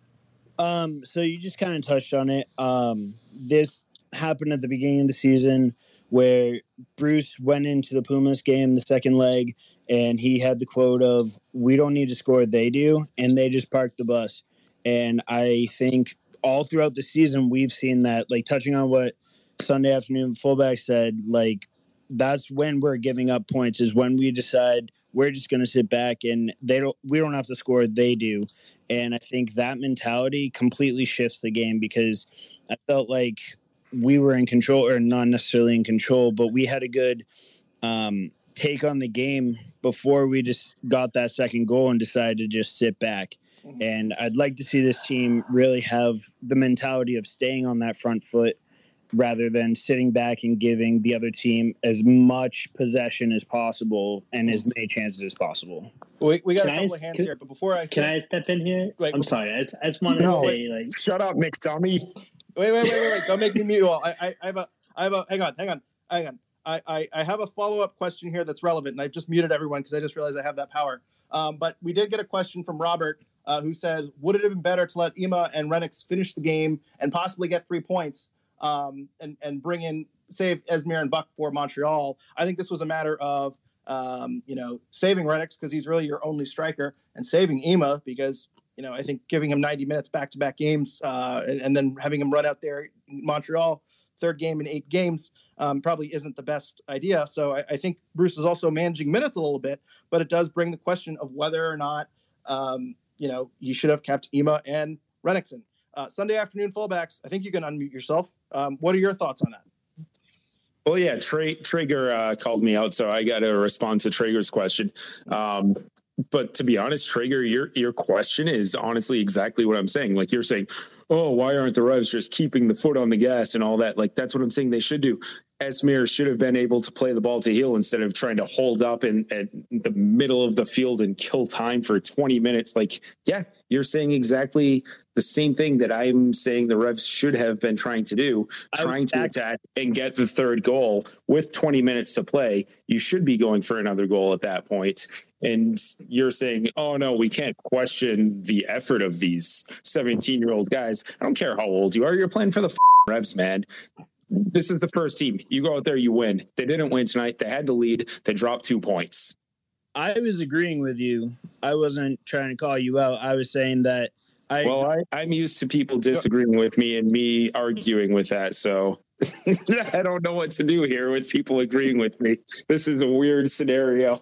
Um. So you just kind of touched on it. Um. This happened at the beginning of the season where Bruce went into the Pumas game, the second leg, and he had the quote of, "We don't need to score, they do," and they just parked the bus. And I think all throughout the season we've seen that. Like touching on what Sunday Afternoon Fullback said, like. That's when we're giving up points, is when we decide we're just going to sit back and they don't, we don't have to score, they do. And I think that mentality completely shifts the game, because I felt like we were in control, or not necessarily in control, but we had a good um, take on the game before we just got that second goal and decided to just sit back. Mm-hmm. And I'd like to see this team really have the mentality of staying on that front foot, rather than sitting back and giving the other team as much possession as possible and as many chances as possible. We, we got can a couple I, of hands can, here, but before I can say, I step in here? Wait, I'm before, sorry. I just, I just want to no, say, wait. like, shut up, McDummy. Wait, wait, wait, wait, wait! Don't make me mute you all. I, I, I have a, I have a. Hang on, hang on, hang on. I, I, I have a follow up question here that's relevant, and I've just muted everyone because I just realized I have that power. Um, but we did get a question from Robert, uh, who said, "Would it have been better to let Ema and Renix finish the game and possibly get three points, um, and and bring in?" Save Esmir and Buck for Montreal? I think this was a matter of, um, you know, saving Renix because he's really your only striker, and saving Ema because, you know, I think giving him ninety minutes back-to-back games uh, and, and then having him run out there in Montreal, third game in eight games, um, probably isn't the best idea. So I, I think Bruce is also managing minutes a little bit, but it does bring the question of whether or not, um, you know, you should have kept Ema and Renixon. Uh, Sunday Afternoon Fullbacks, I think you can unmute yourself. Um, what are your thoughts on that? Well, yeah, Tra- Traeger uh, called me out, so I got to respond to Traeger's question. Um, but to be honest, Traeger, your your question is honestly exactly what I'm saying. Like you're saying, oh, why aren't the Revs just keeping the foot on the gas and all that? Like that's what I'm saying they should do. Esmir should have been able to play the ball to heel instead of trying to hold up in at the middle of the field and kill time for twenty minutes. Like, yeah, you're saying exactly the same thing that I'm saying the Revs should have been trying to do, trying to attack and get the third goal with twenty minutes to play. You should be going for another goal at that point. And you're saying, oh, no, we can't question the effort of these seventeen-year-old guys. I don't care how old you are. You're playing for the Revs, man. This is the first team. You go out there, you win. They didn't win tonight. They had the lead. They dropped two points. I was agreeing with you. I wasn't trying to call you out. I was saying that I... Well, I, I'm used to people disagreeing with me and me arguing with that, so I don't know what to do here with people agreeing with me. This is a weird scenario.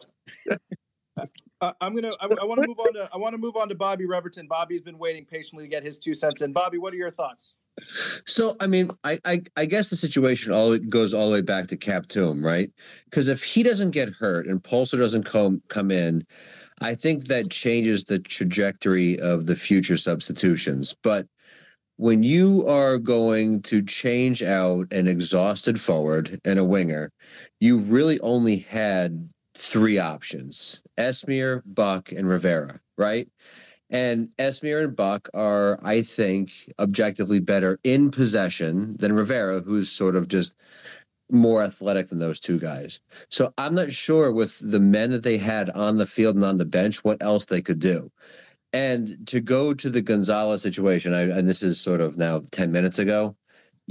Uh, I'm gonna. I, I want to move on to. I want to move on to Bobby Reverton. Bobby's been waiting patiently to get his two cents in. Bobby, what are your thoughts? So, I mean, I, I, I guess the situation all goes all the way back to Cap Toom, right? Because if he doesn't get hurt and Polster doesn't come come in, I think that changes the trajectory of the future substitutions. But when you are going to change out an exhausted forward and a winger, you really only had three options: Esmir, Buck, and Rivera, right? And Esmir and Buck are, I think, objectively better in possession than Rivera, who's sort of just more athletic than those two guys. So I'm not sure with the men that they had on the field and on the bench what else they could do. And to go to the Gonzalez situation, I, and this is sort of now ten minutes ago,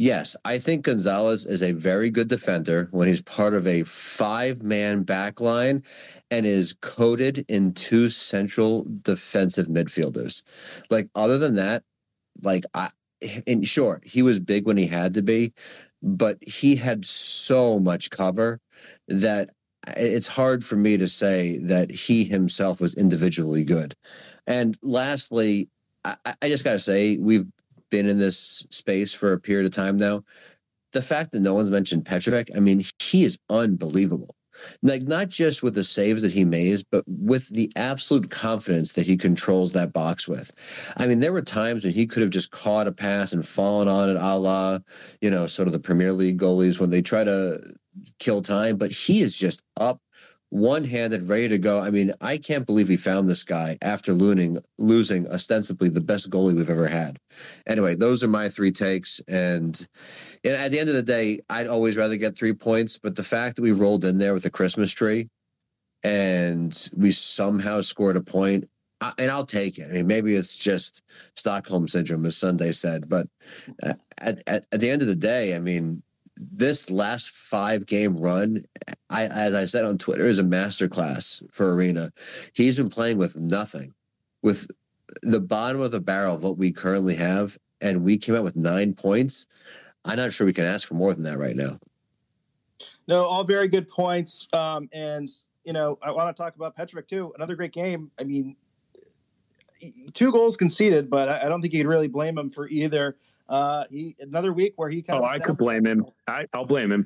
Yes, I think Gonzalez is a very good defender when he's part of a five-man back line and is coded in two central defensive midfielders. Like, other than that, like, I, and sure, he was big when he had to be, but he had so much cover that it's hard for me to say that he himself was individually good. And lastly, I, I just got to say, we've been in this space for a period of time now. The fact that no one's mentioned Petrovic, I mean, he is unbelievable. Like, not just with the saves that he makes, but with the absolute confidence that he controls that box with. I mean, there were times when he could have just caught a pass and fallen on it, a la, you know, sort of the Premier League goalies when they try to kill time, but he is just up, one-handed, ready to go. I mean, I can't believe we found this guy after losing, losing ostensibly the best goalie we've ever had. Anyway, those are my three takes. And, and at the end of the day, I'd always rather get three points. But the fact that we rolled in there with a Christmas tree and we somehow scored a point, I, and I'll take it. I mean, maybe it's just Stockholm syndrome, as Sunday said. But at, at, at the end of the day, I mean, this last five game run, I, as I said on Twitter, is a masterclass for Arena. He's been playing with nothing, with the bottom of the barrel of what we currently have, and we came out with nine points. I'm not sure we can ask for more than that right now. No, all very good points. Um, and, you know, I want to talk about Petrovic too. Another great game. I mean, two goals conceded, but I, I don't think you could really blame him for either. Uh, he another week where he kind oh, of. I could blame him. I, I'll blame him.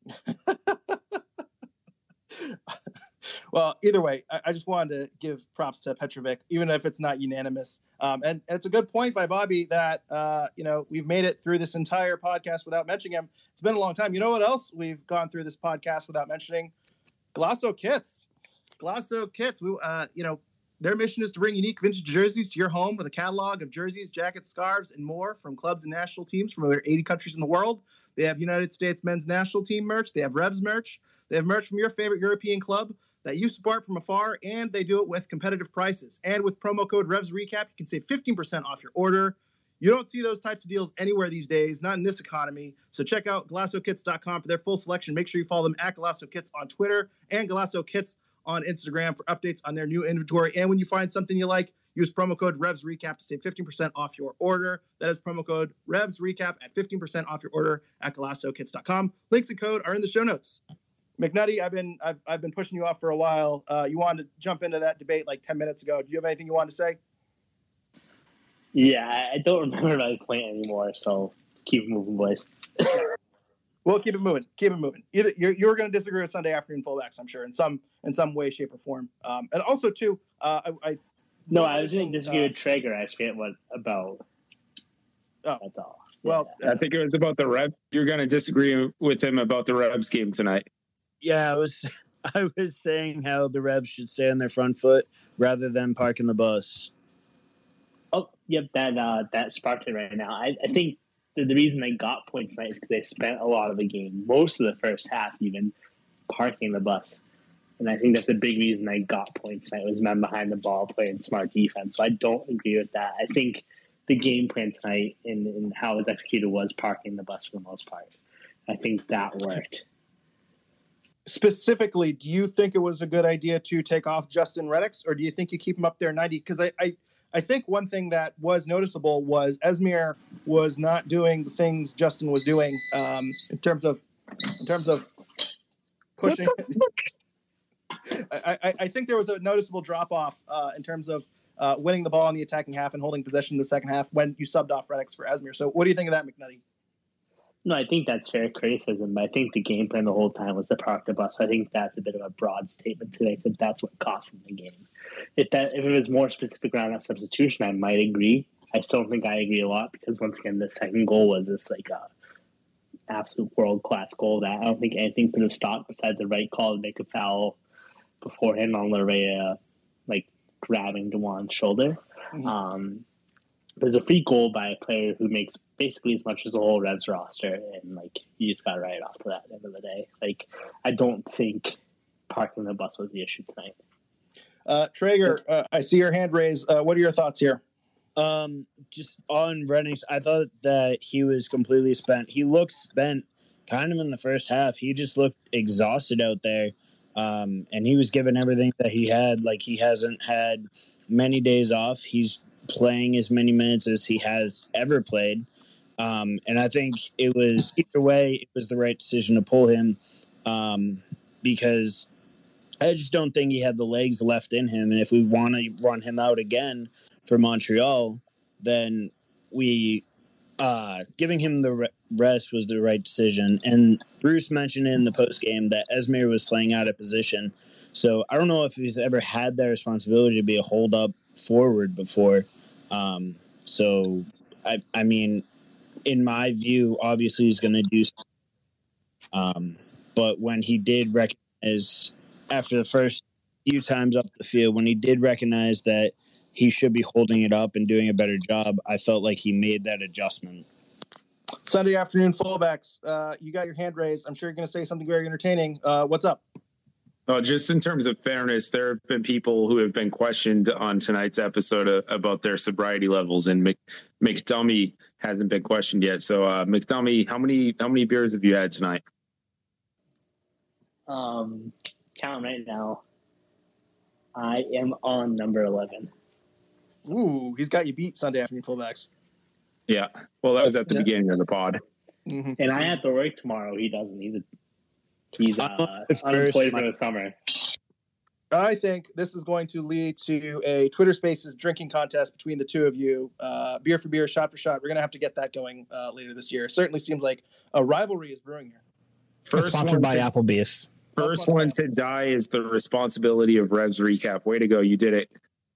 Well, either way, I, I just wanted to give props to Petrovic, even if it's not unanimous. Um, and, and it's a good point by Bobby that uh, you know, we've made it through this entire podcast without mentioning him. It's been a long time. You know what else we've gone through this podcast without mentioning? Golasso Kits. Golasso Kits. We uh, you know. Their mission is to bring unique vintage jerseys to your home with a catalog of jerseys, jackets, scarves, and more from clubs and national teams from over eighty countries in the world. They have United States men's national team merch. They have Revs merch. They have merch from your favorite European club that you support from afar, and they do it with competitive prices. And with promo code RevsRecap, you can save fifteen percent off your order. You don't see those types of deals anywhere these days, not in this economy. So check out Golasso Kits dot com for their full selection. Make sure you follow them at Golasso Kits on Twitter and Golasso Kits on Instagram for updates on their new inventory. And when you find something you like, use promo code RevsRecap to save fifteen percent off your order. That is promo code RevsRecap at fifteen percent off your order at Golasso Kits dot com. Links and code are in the show notes. McNutty, I've been I've, I've been pushing you off for a while. Uh, you wanted to jump into that debate like ten minutes ago. Do you have anything you wanted to say? Yeah, I don't remember my point anymore, so keep it moving, boys. We'll keep it moving. Keep it moving. Either you're you're going to disagree with Sunday afternoon fullbacks, I'm sure, in some in some way, shape, or form. Um, and also, too, uh, I, I no, I was going to disagree uh, with Traeger. I forget what about. Oh, that's all. Well, yeah. I think it was about the Rev. You're going to disagree with him about the Revs game tonight. Yeah, I was. I was saying how the Revs should stay on their front foot rather than parking the bus. Oh, yep, that uh, that sparked it right now. I, I think. The, the reason they got points tonight is because they spent a lot of the game, most of the first half even, parking the bus. And I think that's a big reason they got points tonight was men behind the ball playing smart defense. So I don't agree with that. I think the game plan tonight and, and how it was executed was parking the bus for the most part. I think that worked. Specifically, do you think it was a good idea to take off Justin Rennicks, or do you think you keep him up there ninety? Because I, I I think one thing that was noticeable was Esmir was not doing the things Justin was doing um, in terms of in terms of pushing. I, I, I think there was a noticeable drop off uh, in terms of uh, winning the ball in the attacking half and holding possession in the second half when you subbed off Rennicks for Esmir. So what do you think of that, McNutty? No, I think that's fair criticism, but I think the game plan the whole time was to park the bus. I think that's a bit of a broad statement today, that that's what cost them the game. If that if it was more specific around that substitution, I might agree. I still don't think I agree a lot because once again, the second goal was just like a absolute world class goal that I don't think anything could have stopped besides the right call to make a foul beforehand on Larea, like grabbing Dewan's shoulder. Mm-hmm. Um, there's a free goal by a player who makes basically as much as the whole Revs roster, and like you just got to write off to that at the end of the day. Like I don't think parking the bus was the issue tonight. Uh, Traeger, uh, I see your hand raised. Uh, what are your thoughts here? Um, just on Rennick, I thought that he was completely spent. He looked spent kind of in the first half. He just looked exhausted out there. Um, and he was given everything that he had. Like, he hasn't had many days off. He's playing as many minutes as he has ever played. Um, and I think it was, either way, it was the right decision to pull him, um, because I just don't think he had the legs left in him. And if we want to run him out again for Montreal, then we uh, giving him the rest was the right decision. And Bruce mentioned in the post game that Esmir was playing out of position. So I don't know if he's ever had that responsibility to be a hold up forward before. Um, so I, I mean, in my view, obviously he's going to do something. Um, but when he did recognize after the first few times up the field, when he did recognize that he should be holding it up and doing a better job, I felt like he made that adjustment. Sunday afternoon fullbacks, uh, you got your hand raised. I'm sure you're going to say something very entertaining. Uh, what's up? Oh, just in terms of fairness, there have been people who have been questioned on tonight's episode uh, about their sobriety levels, and Mc, McDummy hasn't been questioned yet. So, uh, McDummy, how many how many beers have you had tonight? Um, count right now. I am on number eleven. Ooh, he's got you beat, Sunday afternoon fullbacks. Yeah, well, that was at the Yeah. beginning of the pod. Mm-hmm. And I have to work tomorrow. He doesn't. He's a he's uh, It's unemployed first. for the summer. I think this is going to lead to a Twitter Spaces drinking contest between the two of you. Uh, beer for beer, shot for shot. We're going to have to get that going uh, later this year. It certainly seems like a rivalry is brewing here. First sponsored by to, Applebee's. First one to die is the responsibility of Revs Recap. Way to go. You did it.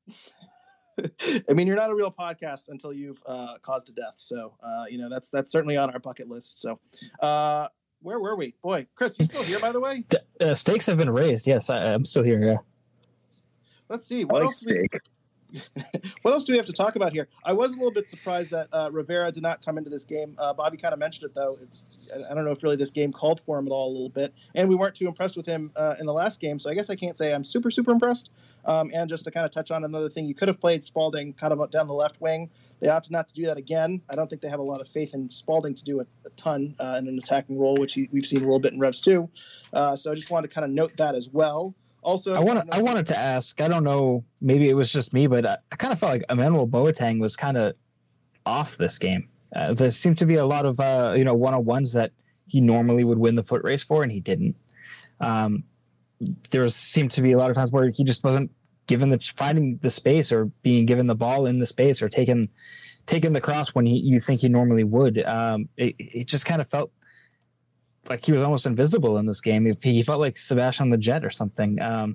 I mean, you're not a real podcast until you've uh, caused a death. So, uh, you know, that's that's certainly on our bucket list. So, uh, where were we? Boy, Chris, you still here, by the way? The, uh, stakes have been raised. Yes, I, I'm still here. Yeah. Let's see. What I like else do we, steak. what else do we have to talk about here? I was a little bit surprised that uh, Rivera did not come into this game. Uh, Bobby kind of mentioned it, though. It's I don't know if really this game called for him at all a little bit. And we weren't too impressed with him uh, in the last game, so I guess I can't say I'm super, super impressed. Um, and just to kind of touch on another thing, you could have played Spalding kind of down the left wing. They opted not to do that again. I don't think they have a lot of faith in Spalding to do a, a ton uh, in an attacking role, which he, we've seen a little bit in Revs too. Uh, so I just wanted to kind of note that as well. Also, I wanted I wanted to ask. I don't know. Maybe it was just me, but I, I kind of felt like Emmanuel Boateng was kind of off this game. Uh, there seemed to be a lot of uh, you know one-on-ones that he normally would win the foot race for, and he didn't. Um, there was, seemed to be a lot of times where he just wasn't given the finding the space or being given the ball in the space or taking taking the cross when he, you think he normally would. Um, it, it just kind of felt like he was almost invisible in this game. He felt like Sebastian Lletget or something. Um,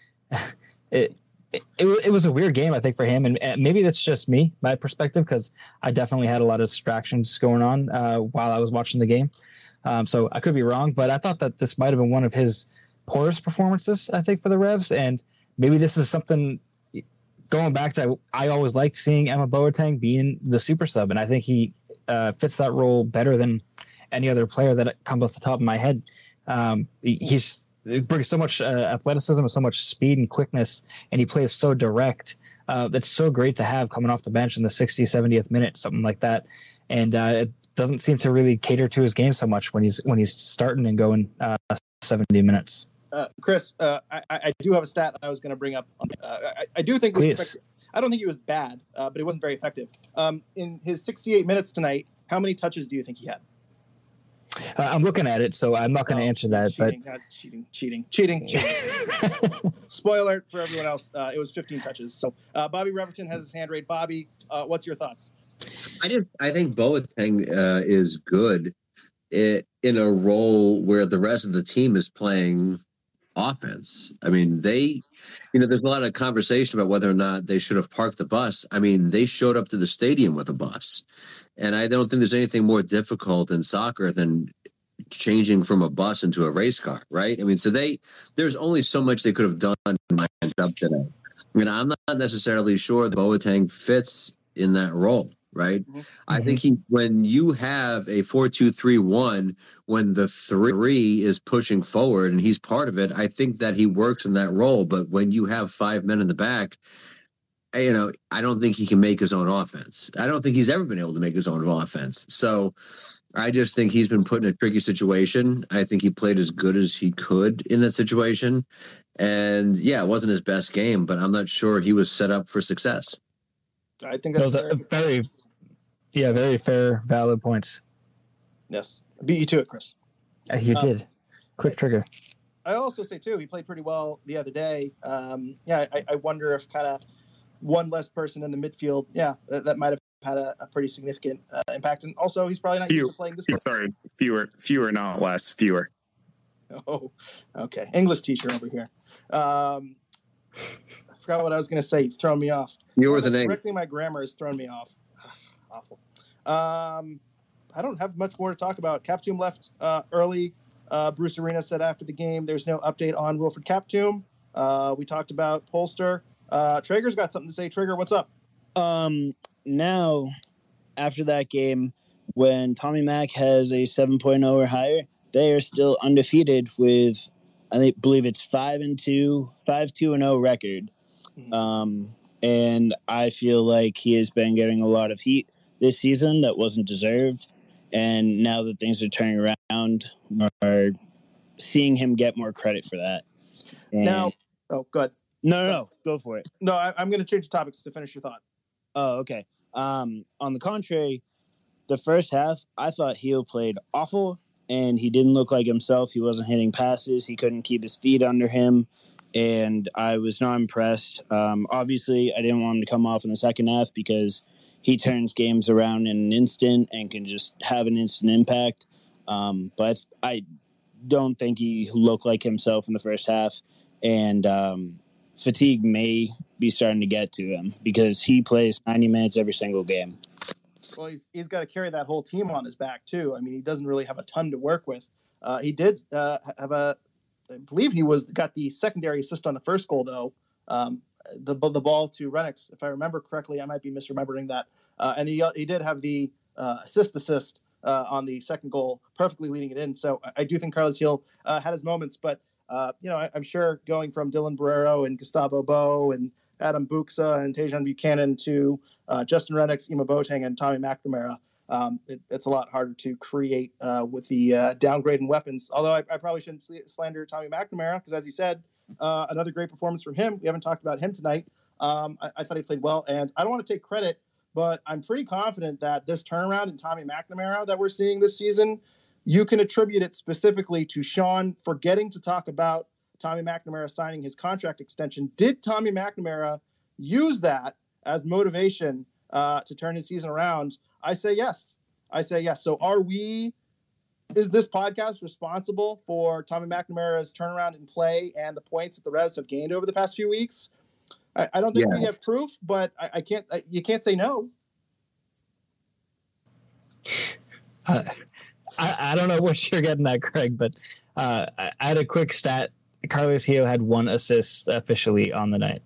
it, it it was a weird game, I think, for him, and maybe that's just me, my perspective, because I definitely had a lot of distractions going on uh, while I was watching the game. Um, so I could be wrong, but I thought that this might have been one of his poorest performances, I think, for the Revs, and maybe this is something. Going back to, I always liked seeing Emma Boateng being the super sub, and I think he uh, fits that role better than any other player that comes off the top of my head. Um, he's he brings so much uh, athleticism and so much speed and quickness, and he plays so direct. Uh, that's so great to have coming off the bench in the sixtieth, seventieth minute, something like that. And uh, it doesn't seem to really cater to his game so much when he's when he's starting and going uh, seventy minutes. Uh, Chris, uh, I, I do have a stat I was going to bring up. Uh, I, I do think Please. I don't think he was bad, uh, but he wasn't very effective. Um, in his sixty-eight minutes tonight, how many touches do you think he had? Uh, I'm looking at it, so I'm not going to Oh, answer that. cheating, but cheating, cheating, cheating, cheating. Spoiler for everyone else: uh, it was fifteen touches. So uh, Bobby Reverton has his hand raised. Bobby, uh, what's your thoughts? I just I think Boateng uh, is good in, in a role where the rest of the team is playing offense. I mean, they, you know, there's a lot of conversation about whether or not they should have parked the bus. I mean, they showed up to the stadium with a bus. And I don't think there's anything more difficult in soccer than changing from a bus into a race car, right? I mean, so they, there's only so much they could have done in my job today. I mean, I'm not necessarily sure that Boateng fits in that role, right? Mm-hmm. I think he, when you have a four two three one, when the three is pushing forward and he's part of it, I think that he works in that role. But when you have five men in the back, you know, I don't think he can make his own offense. I don't think he's ever been able to make his own offense. So I just think he's been put in a tricky situation. I think he played as good as he could in that situation. And yeah, it wasn't his best game, but I'm not sure he was set up for success. I think that's Those are very, yeah, very fair, valid points. Yes. Beat you to it, Chris. Uh, you Um, did. Quick trigger. I also say, too, he played pretty well the other day. Um, yeah, I, I wonder if kind of one less person in the midfield, yeah, that, that might have had a, a pretty significant uh, impact. And also, he's probably not Few, used to playing this way. Sorry, fewer, fewer, not less, fewer. Oh, okay. English teacher over here. Um, I forgot what I was going to say. You've thrown me off. You were the name. Correcting my grammar has thrown me off. Awful. Um, I don't have much more to talk about. Captoom left uh, early. Uh, Bruce Arena said after the game, there's no update on Wilfred Captoom. Uh, we talked about Polster. Uh, Traeger's got something to say. Traeger, what's up? Um, now, after that game, when Tommy Mack has a seven point oh or higher, they are still undefeated with, I think, believe it's five and two, five two and zero record. Um, and I feel like he has been getting a lot of heat this season that wasn't deserved. And now that things are turning around, are seeing him get more credit for that. And Now, oh, good. no, no, no, go for it. No, I, I'm going to change the topics to finish your thought. Oh, okay. Um, on the contrary, the first half, I thought Heel played awful, and he didn't look like himself. He wasn't hitting passes. He couldn't keep his feet under him, and I was not impressed. Um, obviously, I didn't want him to come off in the second half because he turns games around in an instant and can just have an instant impact. Um, but I don't think he looked like himself in the first half, and um, fatigue may be starting to get to him because he plays ninety minutes every single game. Well, he's he's got to carry that whole team on his back too. I mean, he doesn't really have a ton to work with. Uh, he did uh, have a, I believe he was got the secondary assist on the first goal though. Um, the the ball to Renix, if I remember correctly, I might be misremembering that. Uh, and he he did have the uh, assist assist uh, on the second goal, perfectly leading it in. So I, I do think Carlos Heel uh, had his moments, but uh, you know I, I'm sure going from Dylan Barrero and Gustavo Bo and Adam Buxa and Tejan Buchanan to uh, Justin Renix, Ima Boateng, and Tommy McNamara, um, it, it's a lot harder to create uh, with the uh, downgrade in weapons. Although I, I probably shouldn't slander Tommy McNamara because, as you said, uh, another great performance from him. We haven't talked about him tonight. Um, I, I thought he played well, and I don't want to take credit, but I'm pretty confident that this turnaround in Tommy McNamara that we're seeing this season, you can attribute it specifically to Sean forgetting to talk about Tommy McNamara signing his contract extension. Did Tommy McNamara use that as motivation uh, to turn his season around? I say yes. I say yes. So are we, is this podcast responsible for Tommy McNamara's turnaround in play and the points that the Revs have gained over the past few weeks? I, I don't think Yeah. we have proof, but I, I can't, I, you can't say no. Uh, I, I don't know what you're getting at, Craig, but uh, I, I had a quick stat. Carlos Heel had one assist officially on the night.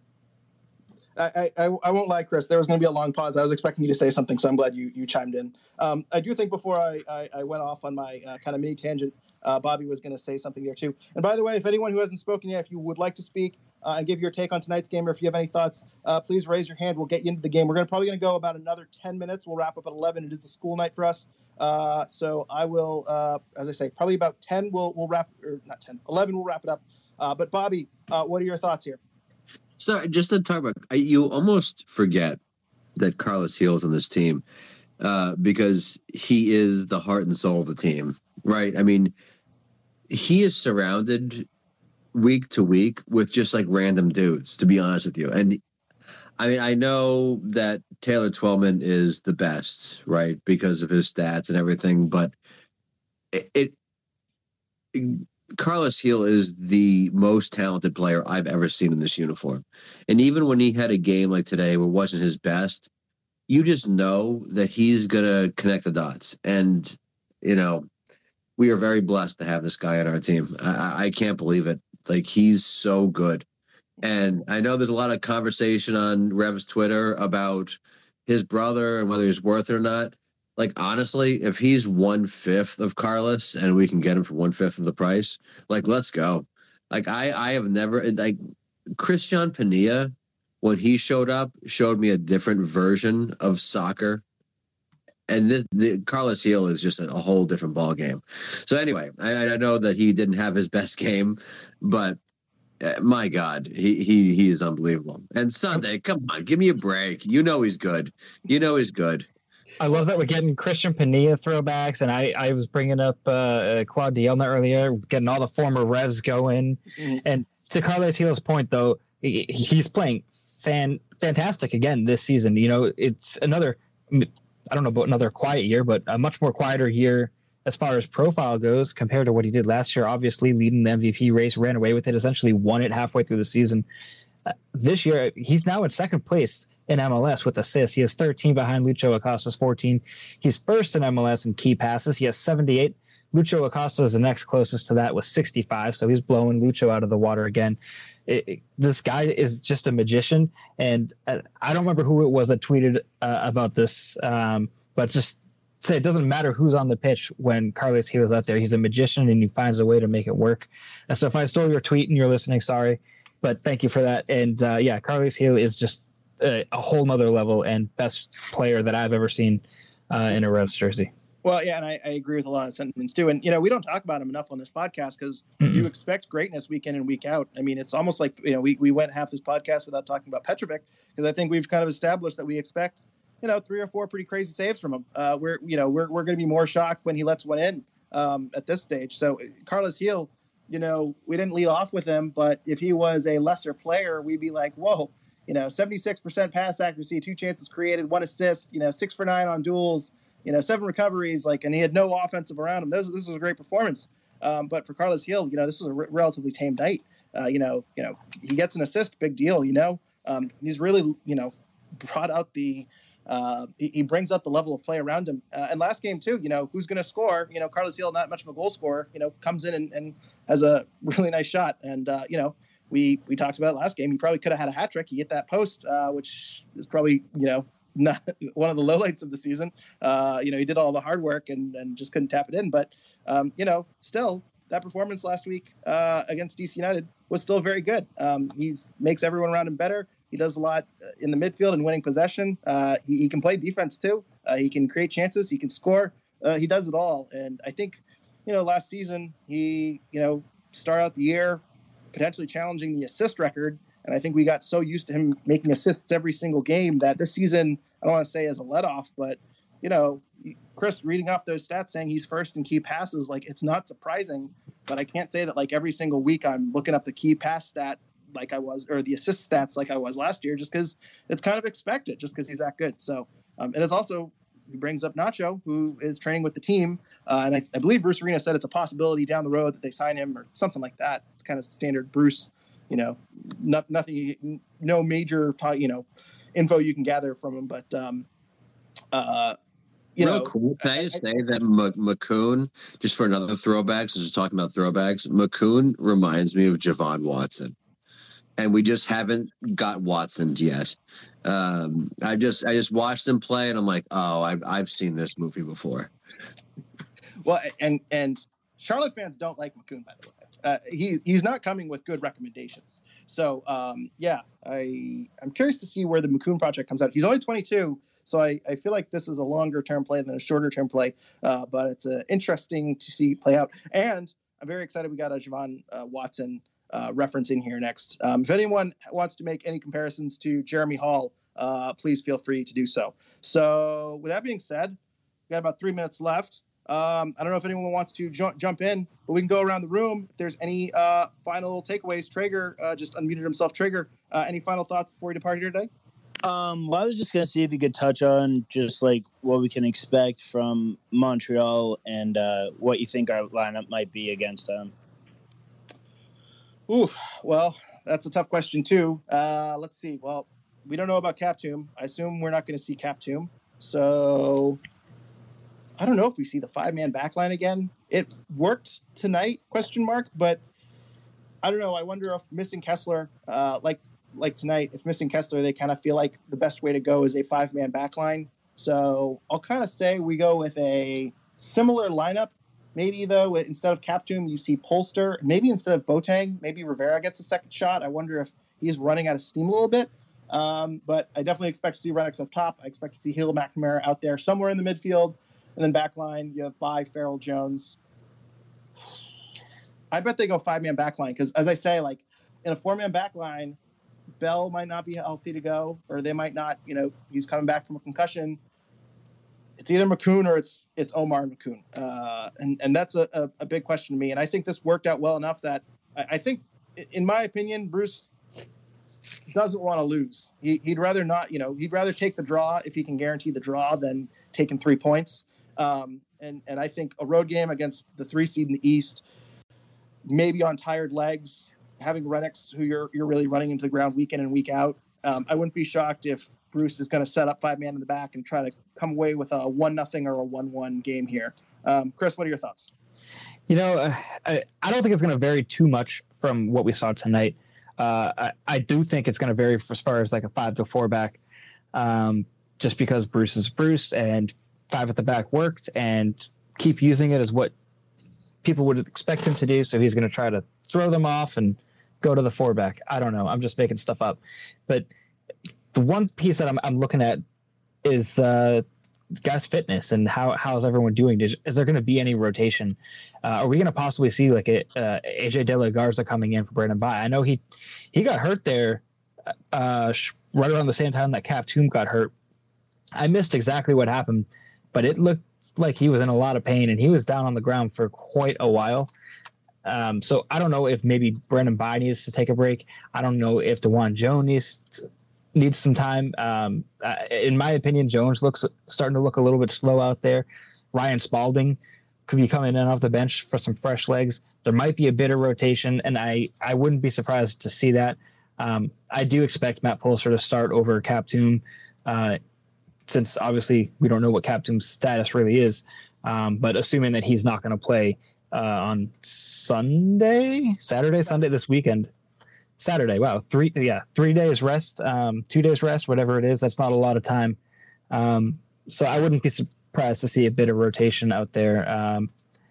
I, I, I won't lie, Chris. There was going to be a long pause. I was expecting you to say something, so I'm glad you, you chimed in. Um, I do think before I, I, I went off on my uh, kind of mini tangent, uh, Bobby was going to say something there too. And by the way, if anyone who hasn't spoken yet, if you would like to speak uh, and give your take on tonight's game, or if you have any thoughts, uh, please raise your hand. We'll get you into the game. We're gonna probably going to go about another ten minutes. We'll wrap up at eleven. It is a school night for us. Uh, so I will, uh, as I say, probably about ten. We'll we'll wrap, or not ten, eleven. We'll wrap it up. Uh, but Bobby, uh, what are your thoughts here? So just to talk about, you almost forget that Carlos Heel is on this team uh, because he is the heart and soul of the team, right? I mean, he is surrounded week to week with just like random dudes, to be honest with you. And I mean, I know that Taylor Twellman is the best, right, because of his stats and everything, but it, it, it Carlos Heel is the most talented player I've ever seen in this uniform. And even when he had a game like today where it wasn't his best, you just know that he's going to connect the dots. And, you know, we are very blessed to have this guy on our team. I, I can't believe it. Like, he's so good. And I know there's a lot of conversation on Rev's Twitter about his brother and whether he's worth it or not. Like, honestly, if he's one-fifth of Carlos and we can get him for one-fifth of the price, like, let's go. Like, I, I have never – like, Christian Pania when he showed up, showed me a different version of soccer. And this, the Carlos Gil is just a, a whole different ball game. So anyway, I, I know that he didn't have his best game, but uh, my God, he he he is unbelievable. And Sunday, come on, give me a break. You know he's good. You know he's good. I love that we're getting Christian Pinilla throwbacks, and I, I was bringing up uh, Claude Dielna earlier, getting all the former Revs going. Mm-hmm. And to Carlos Gil's point, though, he, he's playing fan fantastic again this season. You know, it's another, I don't know about another quiet year, but a much more quieter year as far as profile goes compared to what he did last year. Obviously, leading the M V P race, ran away with it, essentially won it halfway through the season. Uh, this year, he's now in second place in M L S with assists. He has thirteen behind Lucho Acosta's fourteen. He's first in M L S in key passes. He has seventy-eight. Lucho Acosta is the next closest to that with sixty-five. So he's blowing Lucho out of the water again. It, it, this guy is just a magician. And uh, I don't remember who it was that tweeted uh, about this, um, but just say it doesn't matter who's on the pitch when Carlos Gil is out there. He's a magician and he finds a way to make it work. And so if I stole your tweet and you're listening, sorry. But thank you for that. And uh, yeah, Carlos Gil is just a, a whole nother level and best player that I've ever seen uh, in a Revs jersey. Well, yeah, and I, I agree with a lot of sentiments too. And, you know, we don't talk about him enough on this podcast because mm-hmm. you expect greatness week in and week out. I mean, it's almost like, you know, we, we went half this podcast without talking about Petrovic because I think we've kind of established that we expect, you know, three or four pretty crazy saves from him. Uh, we're, you know, we're, we're going to be more shocked when he lets one in um, at this stage. So Carlos Gil, you know, we didn't lead off with him, but if he was a lesser player, we'd be like, whoa, you know, seventy-six percent pass accuracy, two chances created, one assist, you know, six for nine on duels, you know, seven recoveries, like, and he had no offensive around him. This, this was a great performance. Um, but for Carlos Gil, you know, this was a r- relatively tame night. Uh, you know, you know, he gets an assist, big deal, you know. Um, he's really, you know, brought out the, uh, he, he brings up the level of play around him. Uh, and last game too, you know, who's going to score? You know, Carlos Gil, not much of a goal scorer, you know, comes in and, and has a really nice shot. And, uh, you know, we, we talked about it last game. He probably could have had a hat trick. He hit that post, uh, which is probably, you know, not one of the lowlights of the season. Uh, you know, he did all the hard work and, and just couldn't tap it in. But, um, you know, still that performance last week uh, against D C United was still very good. Um, he's makes everyone around him better. He does a lot in the midfield and winning possession. Uh, he, he can play defense too. Uh, he can create chances. He can score. Uh, he does it all. And I think, you know, last season he, you know, started out the year potentially challenging the assist record. And I think we got so used to him making assists every single game that this season, I don't want to say as a let off, but, you know, Chris reading off those stats saying he's first in key passes, like it's not surprising, but I can't say that like every single week I'm looking up the key pass stat like I was, or the assist stats like I was last year, just because it's kind of expected just because he's that good. So, um, and it's also, he brings up Nacho, who is training with the team. Uh, and I, I believe Bruce Arena said it's a possibility down the road that they sign him or something like that. It's kind of standard Bruce, you know, not, nothing, no major, you know, info you can gather from him. But, um, uh, you Real know, cool. Can I, I just say I, that M- McCoon, just for another throwback, since we're talking about throwbacks, McCoon reminds me of Javon Watson. And we just haven't got Watson yet. Um, I just I just watched him play, and I'm like, oh, I've I've seen this movie before. Well, and and Charlotte fans don't like McCoon, by the way. Uh, he he's not coming with good recommendations. So um, yeah, I I'm curious to see where the McCoon project comes out. He's only twenty-two, so I, I feel like this is a longer term play than a shorter term play. Uh, but it's uh, interesting to see play out, and I'm very excited we got a Javon uh, Watson Uh, reference in here next. Um, if anyone wants to make any comparisons to Jeremy Hall, uh, please feel free to do so. So with that being said, we got about three minutes left. Um, I don't know if anyone wants to ju- jump in, but we can go around the room. If there's any uh, final takeaways, Traeger uh, just unmuted himself. Traeger, uh, any final thoughts before we depart here today? Um, well, I was just going to see if you could touch on just like what we can expect from Montreal and uh, what you think our lineup might be against them. Ooh, well, that's a tough question too. Uh, let's see. Well, we don't know about Captoom. I assume we're not going to see Captoom. So I don't know if we see the five-man backline again. It worked tonight, question mark, but I don't know. I wonder if missing Kessler, uh, like like tonight, if missing Kessler, they kind of feel like the best way to go is a five-man backline. So I'll kind of say we go with a similar lineup. Maybe, though, instead of Captoom, you see Polster. Maybe instead of Boateng, maybe Rivera gets a second shot. I wonder if he's running out of steam a little bit. Um, but I definitely expect to see Renix up top. I expect to see Hill McNamara out there somewhere in the midfield. And then back line, you have Bye, Farrell, Jones. I bet they go five-man back line because, as I say, like in a four-man back line, Bell might not be healthy to go, or they might not, you know, he's coming back from a concussion. It's either McCoon or it's it's Omar and McCoon. Uh, and, and that's a, a, a big question to me. And I think this worked out well enough that I, I think, in my opinion, Bruce doesn't want to lose. He, he'd rather not, you know, he'd rather take the draw if he can guarantee the draw than taking three points. Um, and, and I think a road game against the three seed in the East, maybe on tired legs, having Renix, who you're you're really running into the ground week in and week out. Um, I wouldn't be shocked if Bruce is going to set up five man in the back and try to come away with a one nothing or a one one game here. Um, Chris, what are your thoughts? You know, uh, I, I don't think it's going to vary too much from what we saw tonight. Uh, I, I do think it's going to vary as far as like a five to four back, um, just because Bruce is Bruce and five at the back worked, and keep using it as what people would expect him to do. So he's going to try to throw them off and go to the four back. I don't know. I'm just making stuff up. But the one piece that I'm, I'm looking at is uh, guys' fitness and how how's everyone doing? Is, is there going to be any rotation? Uh, are we going to possibly see like a, uh, A J De La Garza coming in for Brandon Bye? I know he he got hurt there uh, right around the same time that Cap Toom got hurt. I missed exactly what happened, but it looked like he was in a lot of pain and he was down on the ground for quite a while. Um, so I don't know if maybe Brandon Bye needs to take a break. I don't know if DeJuan Jones needs needs some time. Um, uh, in my opinion, Jones looks starting to look a little bit slow out there. Ryan Spalding could be coming in off the bench for some fresh legs. There might be a bit of rotation, and I, I wouldn't be surprised to see that. Um, I do expect Matt Pulser to start over Cap Toom, uh, since obviously we don't know what Cap Toom's status really is. Um, but assuming that he's not going to play uh, on Sunday, Saturday, Sunday, this weekend. Saturday, wow, three, yeah, three days rest, um, two days rest, whatever it is. That's not a lot of time. Um, so I wouldn't be surprised to see a bit of rotation out there. Um,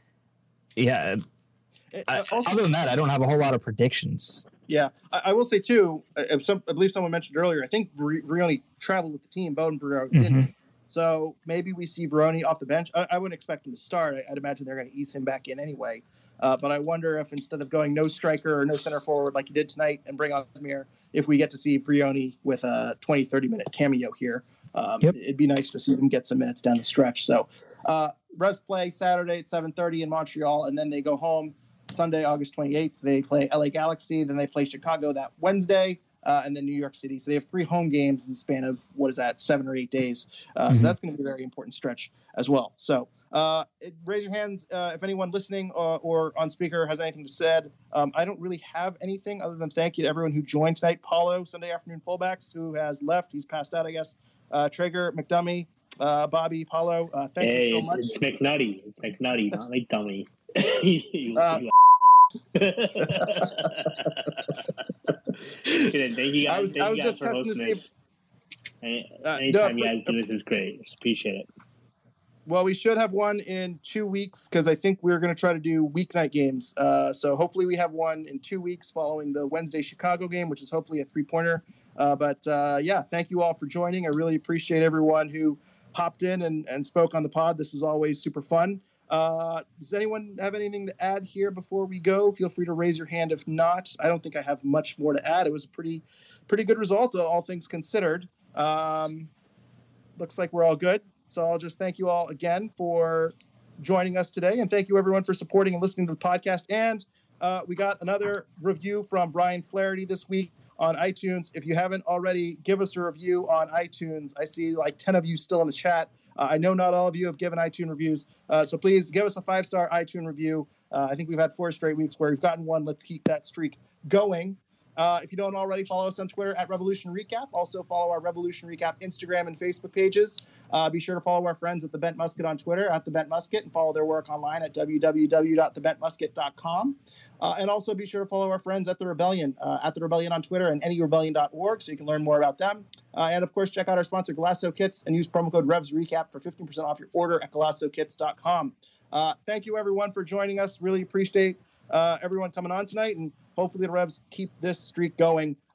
yeah. I, also, other than that, I don't have a whole lot of predictions. Yeah, I, I will say too. I, some, I believe someone mentioned earlier. I think Vrioni traveled with the team. Bodenborough didn't. Mm-hmm. So maybe we see Vrioni off the bench. I, I wouldn't expect him to start. I, I'd imagine they're going to ease him back in anyway. Uh, but I wonder if instead of going no striker or no center forward like you did tonight and bring on Izmir, if we get to see Vrioni with a twenty, thirty minute cameo here, um, yep. It'd be nice to see him get some minutes down the stretch. So uh, Reds play Saturday at seven thirty in Montreal, and then they go home Sunday, August twenty-eighth. They play L A Galaxy, then they play Chicago that Wednesday, uh, and then New York City. So they have three home games in the span of, what is that, seven or eight days. Uh, mm-hmm. So that's going to be a very important stretch as well. So Uh, it, raise your hands uh, if anyone listening uh, or on speaker has anything to say. Um, I don't really have anything other than thank you to everyone who joined tonight. Paulo, Sunday Afternoon Fullbacks, who has left. He's passed out, I guess. Uh, Traeger, McDummy, uh, Bobby, Paulo, uh, thank hey, you so much. It's McNutty. It's McNutty, not McDummy. you, uh, you thank you guys, I was, thank I was you guys just for hosting this. Any, uh, anytime no, you guys do this is great. Just appreciate it. Well, we should have one in two weeks because I think we're going to try to do weeknight games. Uh, so hopefully we have one in two weeks following the Wednesday Chicago game, which is hopefully a three-pointer. Uh, but, uh, yeah, thank you all for joining. I really appreciate everyone who hopped in and, and spoke on the pod. This is always super fun. Uh, does anyone have anything to add here before we go? Feel free to raise your hand. If not, I don't think I have much more to add. It was a pretty, pretty good result, all things considered. Um, looks like we're all good. So I'll just thank you all again for joining us today. And thank you, everyone, for supporting and listening to the podcast. And uh, we got another review from Brian Flaherty this week on iTunes. If you haven't already, give us a review on iTunes. I see like ten of you still in the chat. Uh, I know not all of you have given iTunes reviews. Uh, so please give us a five-star iTunes review. Uh, I think we've had four straight weeks where we've gotten one. Let's keep that streak going. Uh, if you don't already, follow us on Twitter at Revolution Recap. Also follow our Revolution Recap Instagram and Facebook pages. Uh, be sure to follow our friends at The Bent Musket on Twitter, at The Bent Musket, and follow their work online at w w w dot the bent musket dot com. Uh, and also be sure to follow our friends at The Rebellion, uh, at The Rebellion on Twitter and any rebellion dot org so you can learn more about them. Uh, and, of course, check out our sponsor, Galasso Kits, and use promo code RevsRecap for fifteen percent off your order at galasso kits dot com. Uh, thank you, everyone, for joining us. Really appreciate uh, everyone coming on tonight, and hopefully the Revs keep this streak going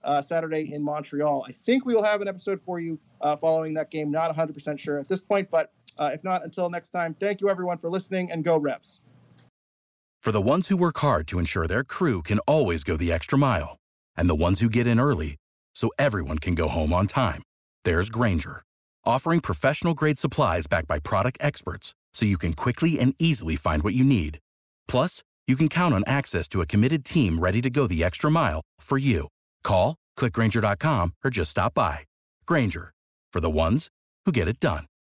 uh, Saturday in Montreal. I think we will have an episode for you uh, following that game. Not one hundred percent sure at this point, but uh, if not, until next time, thank you everyone for listening, and go Revs. For the ones who work hard to ensure their crew can always go the extra mile, and the ones who get in early so everyone can go home on time, there's Grainger, offering professional-grade supplies backed by product experts so you can quickly and easily find what you need. Plus, you can count on access to a committed team ready to go the extra mile for you. Call, click Grainger dot com, or just stop by. Grainger, for the ones who get it done.